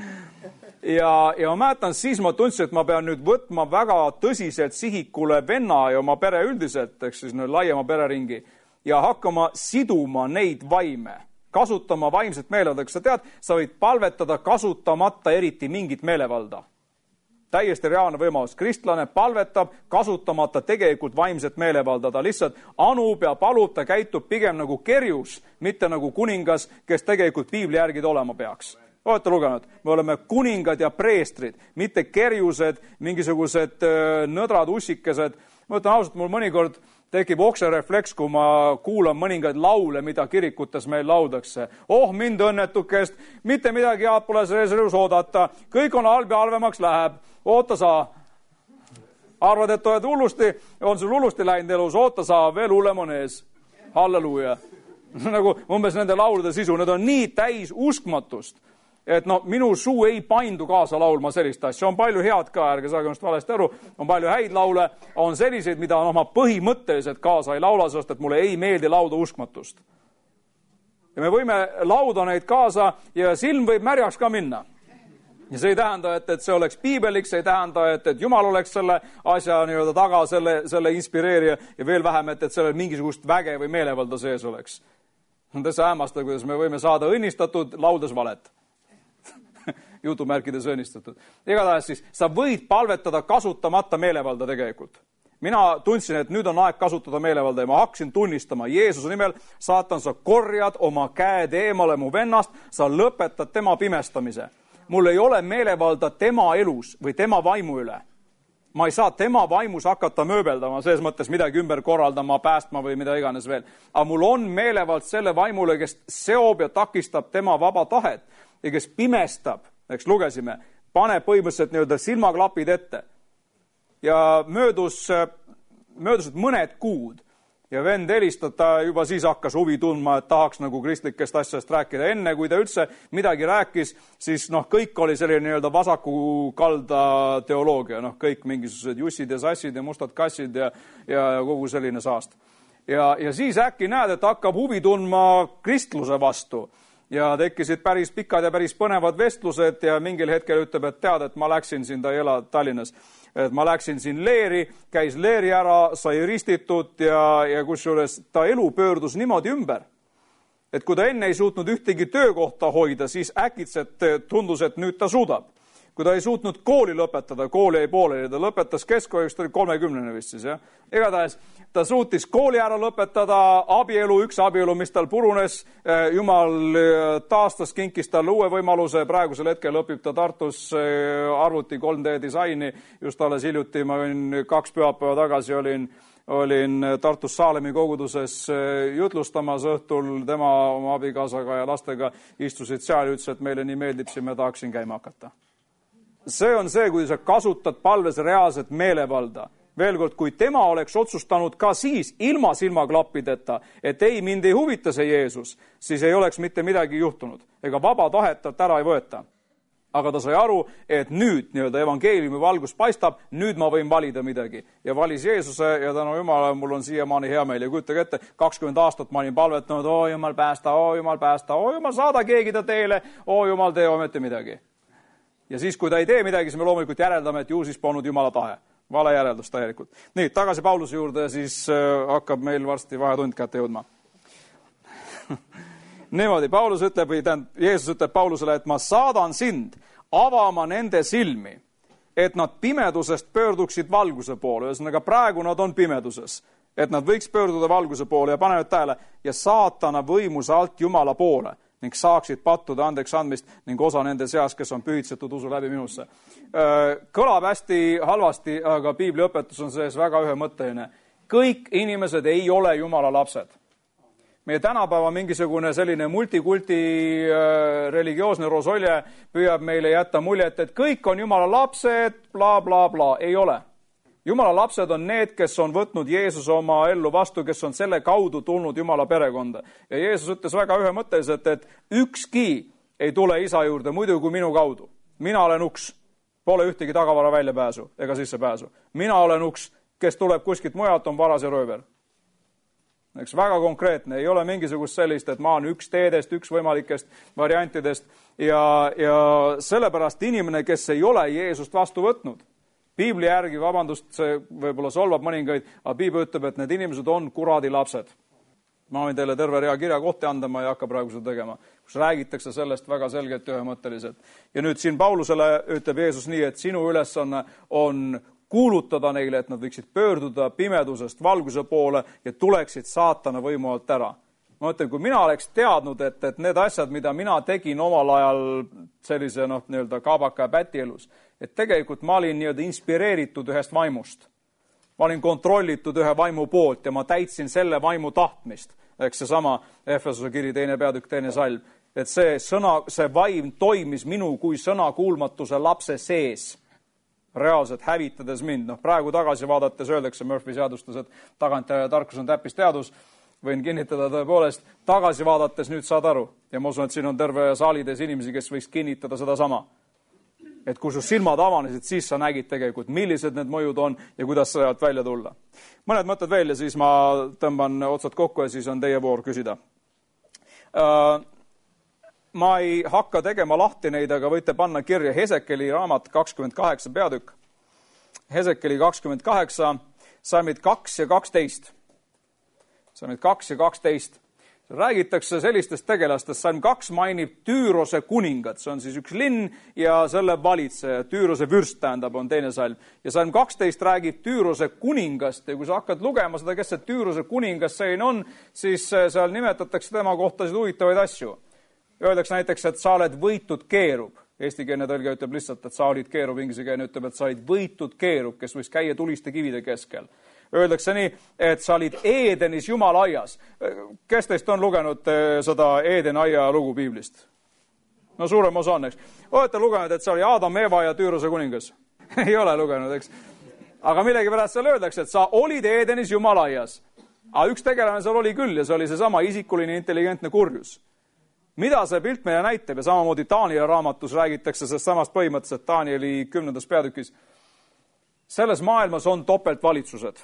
ja, ja ma mäletan, siis ma tundsin, et ma pean nüüd võtma väga tõsiselt sihikule venna ja oma pere üldiselt, eks siis laiema pereringi, ja hakkama siduma neid vaime, kasutama vaimset meelevalda. Kas sa tead, sa võid palvetada kasutamata eriti mingit meelevalda. Täiesti reaalne võimalus. Kristlane palvetab kasutamata tegelikult vaimset meelevalda. Ta lihtsalt anub ja palub, ta käitub pigem nagu kerjus, mitte nagu kuningas, kes tegelikult piibli järgid olema peaks. Olete lugenud? Me oleme kuningad ja preestrid, mitte kerjused, mingisugused nõdrad, ussikesed. Ma ütlen ausalt, mul mõnikord tekib okserefleks, kui ma kuulan mõningaid laule, mida kirikutes meil laudakse. Oh, mind õnnetukest, mitte midagi head pole selles elus oodata. Kõik on halb ja halvemaks läheb. Oota sa, arvad, et oled hullusti, on sul hullusti läinud elus, oota sa, veel hullem on ees. Halleluuja. Nagu umbes nende laulude sisu, need on nii täis uskmatust, et no minu suu ei paindu kaasa laulma sellist asja. On palju head ka, ärge saage minust valesti aru, on palju häid laule, on selliseid, mida no, ma põhimõtteliselt kaasa ei laula, sest et mulle ei meeldi lauda uskmatust. Ja me võime lauda neid kaasa ja silm võib märjaks ka minna. Ja see ei tähenda, et, et see oleks piibelik, see ei tähenda, et, et Jumal oleks selle asja nii-öelda taga, selle, selle inspireerija ja veel vähem, et, et sellel mingisugust väge või meelevalda sees oleks. On tässä hämmastada, kuidas me võime saada õnnistatud laudes valet. Jutumärkides õnnistatud. Igatahes siis, sa võid palvetada kasutamata meelevalda tegelikult. Mina tundsin, et nüüd on aeg kasutada meelevalda ja ma hakkasin tunnistama Jeesuse nimel, saatan, sa korjad oma käed eemale mu vennast, sa lõpetad tema pimestamise. Mul ei ole meelevalda tema elus või tema vaimu üle. Ma ei saa tema vaimus hakata mööbeldama, selles mõttes midagi ümber korraldama, päästma või mida iganes veel. Aga mul on meelevald selle vaimule, kes seob ja takistab tema vaba tahet ja kes pimestab, eks lugesime, pane põhimõtteliselt nii-öelda silmaklapid ette. Ja möödus, möödusid mõned kuud ja vend helistab, ta juba siis hakkas huvi tundma, et tahaks nagu kristlikest asjast rääkida. Enne, kui ta üldse midagi rääkis, siis noh, kõik oli selline nii-öelda vasaku kalda teoloogia, noh, kõik mingisugused jussid ja sassid ja mustad kassid ja, ja kogu selline saast. Ja, ja siis äkki näed, et hakkab huvi tundma kristluse vastu. Ja tekkisid päris pikad ja päris põnevad vestlused ja mingil hetkel ütleb, et tead, et ma läksin siin, ta ei ela Tallinnas, et ma läksin siin leeri, käis leeri ära, sai ristitud ja, ja kusjuures ta elu pöördus niimoodi ümber, et kui ta enne ei suutnud ühtegi töökohta hoida, siis äkitselt tundus, et nüüd ta suudab. kui ta ei suutnud kooli lõpetada, kooli ei pooleli, ta lõpetas keskkooliks, ta oli kolmekümnene vist siis, jah. Igatahes ta suutis kooli ära lõpetada, abielu, üks abielu, mis tal purunes, Jumal taastas, kinkis talle uue võimaluse, praegusel hetkel õpib ta Tartus arvuti kolm D disaini, just alles hiljuti, ma olin kaks pühapäeva tagasi, olin olin Tartus Saalemi koguduses jutlustamas õhtul, tema oma abikaasaga ja lastega istusid seal ja ütles, et meile nii meeldib, siin me tahaksin käima hakata. See on see, kui sa kasutad palves reaalset meelevalda. Veel kord, kui tema oleks otsustanud ka siis ilma silmaklappideta, et ei, mind ei huvita see Jeesus, siis ei oleks mitte midagi juhtunud. Ega vaba tahet ära ei võeta. Aga ta sai aru, et nüüd nii-öelda evangeeliumi valgus paistab, nüüd ma võin valida midagi. Ja valis Jeesuse ja tänu Jumala, mul on siiamaani hea meil. Ja kujutage ette, kakskümmend aastat ma olin palvetanud, oo Jumal päästa, oo Jumal päästa, oo Jumal saada keegi ta teile, oo Jumal tee ometi midagi. Ja siis, kui ta ei tee midagi, siis me loomulikult järeldame, et ju siis polnud Jumala tahe. Vale järeldus täielikult. Nii, tagasi Pauluse juurde, siis hakkab meil varsti vahetund kätte jõudma. Niimoodi, Paulus ütleb, või tähendab, Jeesus ütleb Paulusele, et ma saadan sind avama nende silmi, et nad pimedusest pöörduksid valguse poole. Ühesõnaga, praegu nad on pimeduses, et nad võiks pöörduda valguse poole ja pane nüüd tähele, ja saatana võimuse alt Jumala poole ning saaksid pattuda andeks andmist ning osa nende seas, kes on pühitsetud usu läbi minusse. Kõlab hästi halvasti, aga piibli õpetus on sees väga ühemõtteline. Kõik inimesed ei ole Jumala lapsed. Meie tänapäeva mingisugune selline multikulti religioosne rosolje püüab meile jätta muljet, et kõik on Jumala lapsed, bla, bla, bla. Ei ole. Jumala lapsed on need, kes on võtnud Jeesuse oma ellu vastu, kes on selle kaudu tulnud Jumala perekonda. Ja Jeesus ütles väga ühemõtteliselt, et ükski ei tule isa juurde muidu kui minu kaudu. Mina olen uks. Pole ühtegi tagavara väljapääsu ega sissepääsu. Mina olen uks, kes tuleb kuskilt mujalt, on varas ja röövel. Eks väga konkreetne, ei ole mingisugust sellist, et ma olen üks teedest, üks võimalikest variantidest ja, ja sellepärast inimene, kes ei ole Jeesust vastu võtnud. Piibli järgi, vabandust, see võib-olla solvab mõningaid, aga piibel ütleb, et need inimesed on kuradi lapsed. Ma võin teile terve rea kirja kohti anda, ma ei hakka praegu seda tegema, kus räägitakse sellest väga selgelt ühemõtteliselt. Ja nüüd siin Paulusele ütleb Jeesus nii, et sinu ülesanne on kuulutada neile, et nad võiksid pöörduda pimedusest valguse poole ja tuleksid saatana võimu alt ära. Ma mõtlen, kui mina oleks teadnud, et, et need asjad, mida mina tegin omal ajal sellise noh, nii-öelda kaabaka ja päti elus, et tegelikult ma olin nii-öelda inspireeritud ühest vaimust. Ma olin kontrollitud ühe vaimu poolt ja ma täitsin selle vaimu tahtmist. Eks see sama Efesuse kiri teine peatükk, teine salm. Et see, sõna, see vaim toimis minu kui sõnakuulmatuse lapse sees. Reaalselt hävitades mind. No, praegu tagasi vaadates öeldakse Murphy seadustas, et tagantjärele tarkus on täppisteadus. Võin kinnitada tõepoolest, tagasi vaadates nüüd saad aru. Ja ma usun, et siin on terve saalides inimesi, kes võiks kinnitada seda sama. Et kui su silmad avanesid, siis sa nägid tegelikult, millised need mõjud on ja kuidas sealt välja tulla. Mõned mõtted veel ja siis ma tõmban otsad kokku ja siis on teie voor küsida. Uh, Ma ei hakka tegema lahti neid, aga võite panna kirja Hesekeli raamat kakskümmend kaheksa peatükk. Hesekeli kakskümmend kaheksa, salmid kaks ja kaksteist. Salmid kaks ja kaksteist. Räägitakse sellistest tegelastest. Salm kaks mainib Tüürose kuningat. See on siis üks linn ja selle valitseja. Tüürose vürst tähendab on teine salm. Ja salm kaksteist räägib Tüürose kuningast. Ja kui sa hakkad lugema seda, kes see Tüürose kuningas selline on, siis seal nimetatakse tema kohta huvitavaid asju. Öeldakse näiteks, et sa oled võitud keerub. Eestikeelne tõlge ütleb lihtsalt, et sa olid keerub, inglise ütleb, et sa olid võitud keerub, kes võis käia tuliste kivide keskel. Öeldakse nii, et sa olid Edenis Jumala aias. Kes teist on lugenud seda Eden aia lugu piiblist? No suurem osa on, eks. Olete lugenud, et sa oli Adam, Eva ja Tüürose kuningas? Ei ole lugenud, eks. Aga millegi pärast seal öeldakse, et sa olid Edenis Jumala aias. Aga üks tegelane seal oli küll ja see oli seesama isikuline intelligentne kurjus. Mida see pilt meile näitab ja samamoodi Taanieli raamatus räägitakse sellest samast põhimõtteliselt, et Taanieli kümnendas peatükis. Selles maailmas on topeltvalitsused.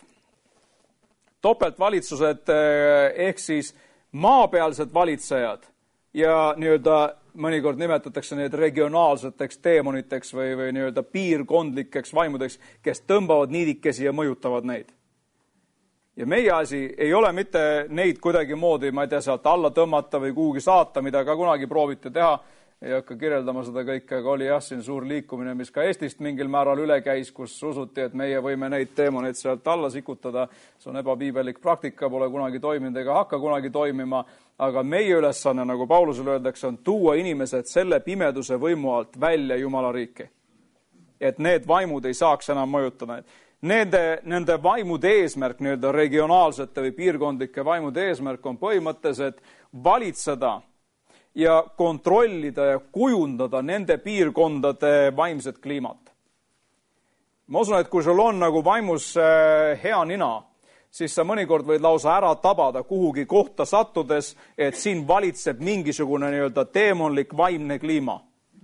Topeltvalitsused ehk siis maapealsed valitsejad ja nii-öelda mõnikord nimetatakse need regionaalseteks teemoniteks või, või nii-öelda piirkondlikeks vaimudeks, kes tõmbavad niidikesi ja mõjutavad neid. Ja meie asi ei ole mitte neid kuidagi moodi, ma ei tea, sealt alla tõmmata või kuhugi saata, mida ka kunagi prooviti teha. ei hakka kirjeldama seda kõike, aga oli jah siin suur liikumine, mis ka Eestist mingil määral üle käis, kus usuti, et meie võime neid teemoneid sealt alla sikutada. See on ebapiibelik praktika, pole kunagi toiminud ega hakka kunagi toimima, aga meie ülesanne, nagu Paulusel öeldakse, on tuua inimesed selle pimeduse võimu alt välja Jumala riiki. Et need vaimud ei saaks enam mõjutada. Nende, nende vaimude eesmärk, nii-öelda regionaalsete või piirkondlike vaimude eesmärk on põhimõtteliselt valitseda ja kontrollida ja kujundada nende piirkondade vaimset kliimat. Ma usun, et kui sul on nagu vaimus hea nina, siis sa mõnikord võid lausa ära tabada kuhugi kohta sattudes, et siin valitseb mingisugune nii-öelda teemonlik vaimne kliima.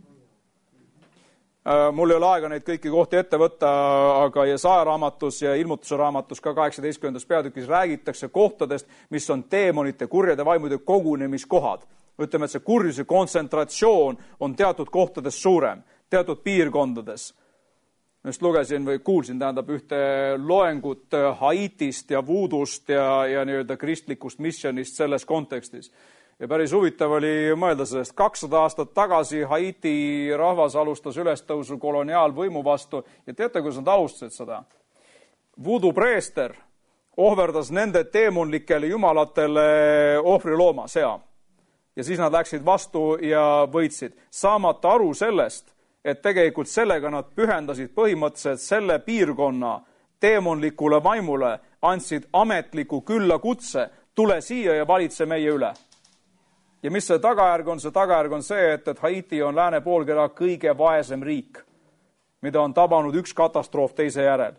Mul ei ole aega neid kõiki kohti ette võtta, aga Jesaja raamatus ja Ilmutuse raamatus ka kaheksateistkümnendas peatükis räägitakse kohtadest, mis on teemonite, kurjade vaimude kogunemiskohad. Ütleme, et see kurjuse kontsentratsioon on teatud kohtades suurem, teatud piirkondades. Just lugesin või kuulsin tähendab ühte loengut Haitist ja voodust ja, ja nii-öelda kristlikust missionist selles kontekstis. Ja päris huvitav oli mõelda sellest. kakssada aastat tagasi Haiti rahvas alustas ülestõusu koloniaalvõimu vastu ja teate, kus nad alustasid seda? Voodoo preester ohverdas nende teemonlikele jumalatele ohvrilooma, sea. Ja siis nad läksid vastu ja võitsid. Saamata aru sellest, et tegelikult sellega nad pühendasid põhimõtteliselt selle piirkonna teemonlikule vaimule, andsid ametliku külla kutse, tule siia ja valitse meie üle. Ja mis see tagajärg on? See tagajärg on see, et, et Haiti on lääne poolkera kõige vaesem riik, mida on tabanud üks katastroof teise järel.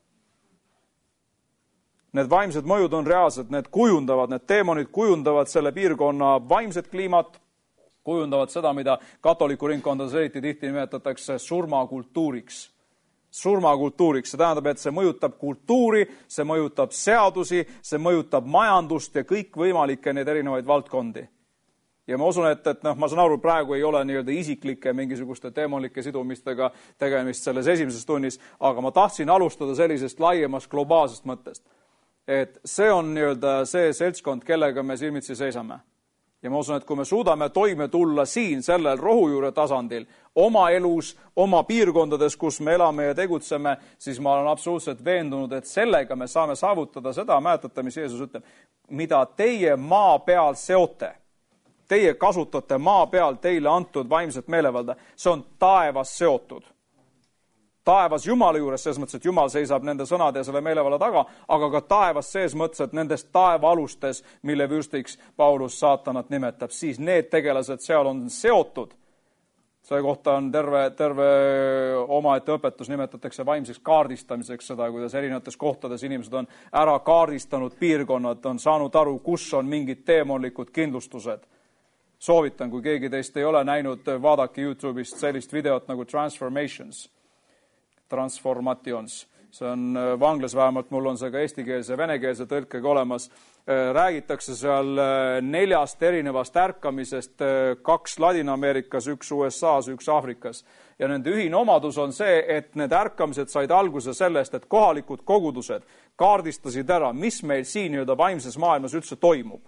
Need vaimsed mõjud on reaalsed, need kujundavad, need teemonid kujundavad selle piirkonna vaimset kliimat, kujundavad seda, mida katoliku ringkondades eriti tihti nimetatakse surmakultuuriks. Surmakultuuriks, see tähendab, et see mõjutab kultuuri, see mõjutab seadusi, see mõjutab majandust ja kõik võimalikke neid erinevaid valdkondi. Ja ma usun, et, et noh, ma saan aru, praegu ei ole nii-öelda isiklike mingisuguste teemonlike sidumistega tegemist selles esimeses tunnis, aga ma tahtsin alustada sellisest laiemast globaalsest mõttest. Et see on nii-öelda see seltskond, kellega me silmitsi seisame. Ja ma usun, et kui me suudame toime tulla siin sellel rohujuure tasandil, oma elus, oma piirkondades, kus me elame ja tegutseme, siis ma olen absoluutselt veendunud, et sellega me saame saavutada seda, mäletate, mis Jeesus ütleb, mida teie maa peal seote. Teie kasutate maa peal teile antud vaimset meelevalda. See on taevas seotud. Taevas Jumala juures, selles mõttes, et Jumal seisab nende sõnade ja selle meelevalla taga, aga ka taevas sees mõttes, et nendest taeva alustes, mille vürstiks Paulus saatanat nimetab, siis need tegelased seal on seotud. See kohta on terve, terve omaette õpetus, nimetatakse vaimseks kaardistamiseks seda, kuidas erinevates kohtades inimesed on ära kaardistanud piirkonnad, on saanud aru, kus on mingid teemonlikud kindlustused. Soovitan, kui keegi teist ei ole näinud, vaadake YouTube'ist sellist videot nagu Transformations. Transformations. See on vanglas vähemalt, mul on see ka eestikeelse ja venekeelse tõlkega olemas. Räägitakse seal neljast erinevast ärkamisest, kaks Ladina-Ameerikas, üks U S A-s, üks Aafrikas. Ja nende ühine omadus on see, et need ärkamised said alguse sellest, et kohalikud kogudused kaardistasid ära, mis meil siin nii-öelda vaimses maailmas üldse toimub.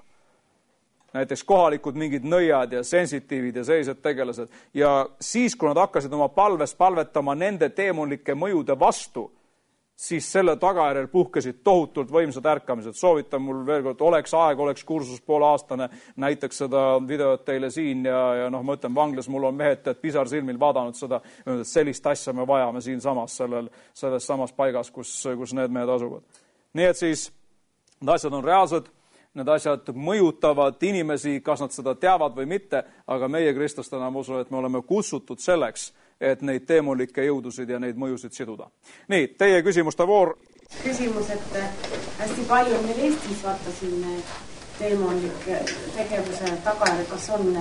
Näiteks kohalikud mingid nõiad ja sensitiivid ja sellised tegelased. Ja siis, kui nad hakkasid oma palvest palvetama nende teemonlike mõjude vastu, siis selle tagajärjel puhkesid tohutult võimsad ärkamised. Soovitan mul veel kord, oleks aeg, oleks kursus poole aastane, näiteks seda videot teile siin ja, ja noh, ma ütlen, vanglas mul on mehed, et pisar silmil vaadanud seda, et sellist asja me vajame siin samas, sellel, selles samas paigas, kus, kus need mehed asuvad. Nii et siis, need asjad on reaalsed. Need asjad mõjutavad inimesi, kas nad seda teavad või mitte, aga meie kristlastena ma usun, et me oleme kutsutud selleks, et neid teemolikke jõudusid ja neid mõjusid siduda. Nii, teie küsimuste voor. Küsimus, et hästi palju meil Eestis vaatasin teemolike tegevuse tagajärg, kas on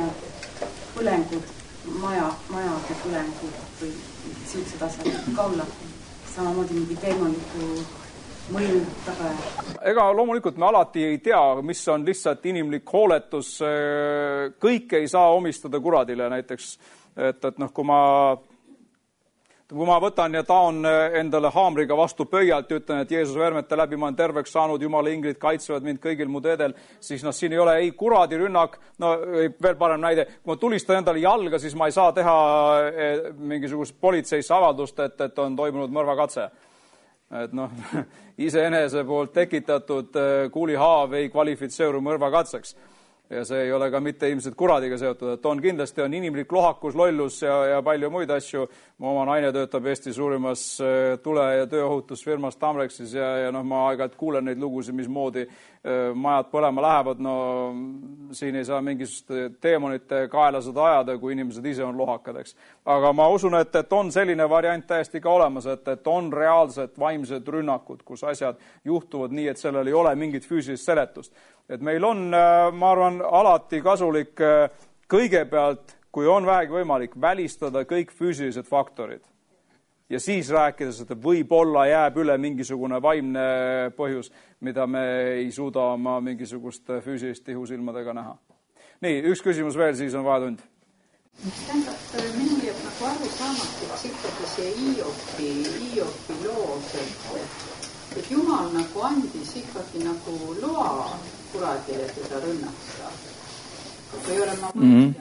põlengud, maja, majade põlengud või siuksed asjad ka olla. Samamoodi mingi teemoliku mõju tagajärg. Ega loomulikult me alati ei tea, mis on lihtsalt inimlik hooletus. Kõike ei saa omistada kuradile näiteks. Et, et noh, kui ma kui ma võtan ja taon endale haamriga vastu pöialt ja ütlen, et Jeesus vermete läbi ma olen terveks saanud, Jumala inglid kaitsevad mind kõigil mu teedel, siis noh, siin ei ole ei kuradi rünnak, no veel parem näide, kui ma tulistan endale jalga, siis ma ei saa teha mingisugust politseisse avaldust, et, et on toimunud mõrvakatse. Et noh, iseenese poolt tekitatud kuulihaav ei kvalifitseeru mõrvakatseks. Ja see ei ole ka mitte ilmselt kuradiga seotud, et on kindlasti on inimlik lohakus, lollus ja, ja palju muid asju. Mu oma naine töötab Eesti suurimas tule- ja tööohutusfirmas Tamrexis ja, ja noh, ma aeg-ajalt kuulen neid lugusid, mismoodi majad põlema lähevad. No siin ei saa mingisugust teemonite kaela seda ajada, kui inimesed ise on lohakad, eks. Aga ma usun, et, et on selline variant täiesti ka olemas, et, et on reaalsed vaimsed rünnakud, kus asjad juhtuvad nii, et sellel ei ole mingit füüsilist seletust. Et meil on, ma arvan, alati kasulik kõigepealt, kui on vähegi võimalik, välistada kõik füüsilised faktorid. Ja siis rääkides, et võib-olla jääb üle mingisugune vaimne põhjus, mida me ei suuda oma mingisugust füüsilist tihusilmadega näha. Nii, üks küsimus veel, siis on vahetund. Tähendab, minu jääb nagu aru saamatuks ikkagi see Iopi, Iopi loos, et, et Jumal nagu andis ikkagi nagu loa kuradile teda rünnata. Või ole ma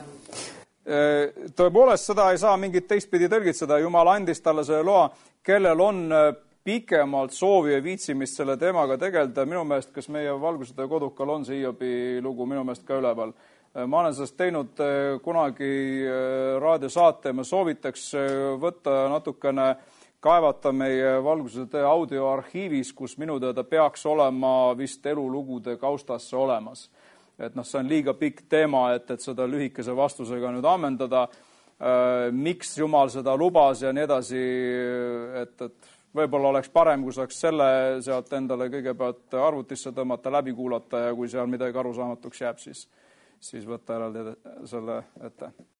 mm-hmm. Tõepoolest, seda ei saa mingit teistpidi tõlgitseda. Jumal andis talle selle loa, kellel on pikemalt soovi ja viitsimist selle teemaga tegeleda. Minu meelest, kas meie Valgused ja Kodukal on see Iobi lugu minu meelest ka üleval. Ma olen sellest teinud kunagi raadiosaate. Ma soovitaks võtta natukene kaevata meie Valgused audioarhiivis, kus minu teada peaks olema vist elulugude kaustasse olemas. Et noh, see on liiga pikk teema, et, et seda lühikese vastusega nüüd ammendada. Miks Jumal seda lubas ja nii edasi, et, et võib-olla oleks parem, kui saaks selle sealt endale kõigepealt arvutisse tõmmata, läbi kuulata ja kui seal midagi arusaamatuks jääb, siis, siis võtta eraldi selle ette.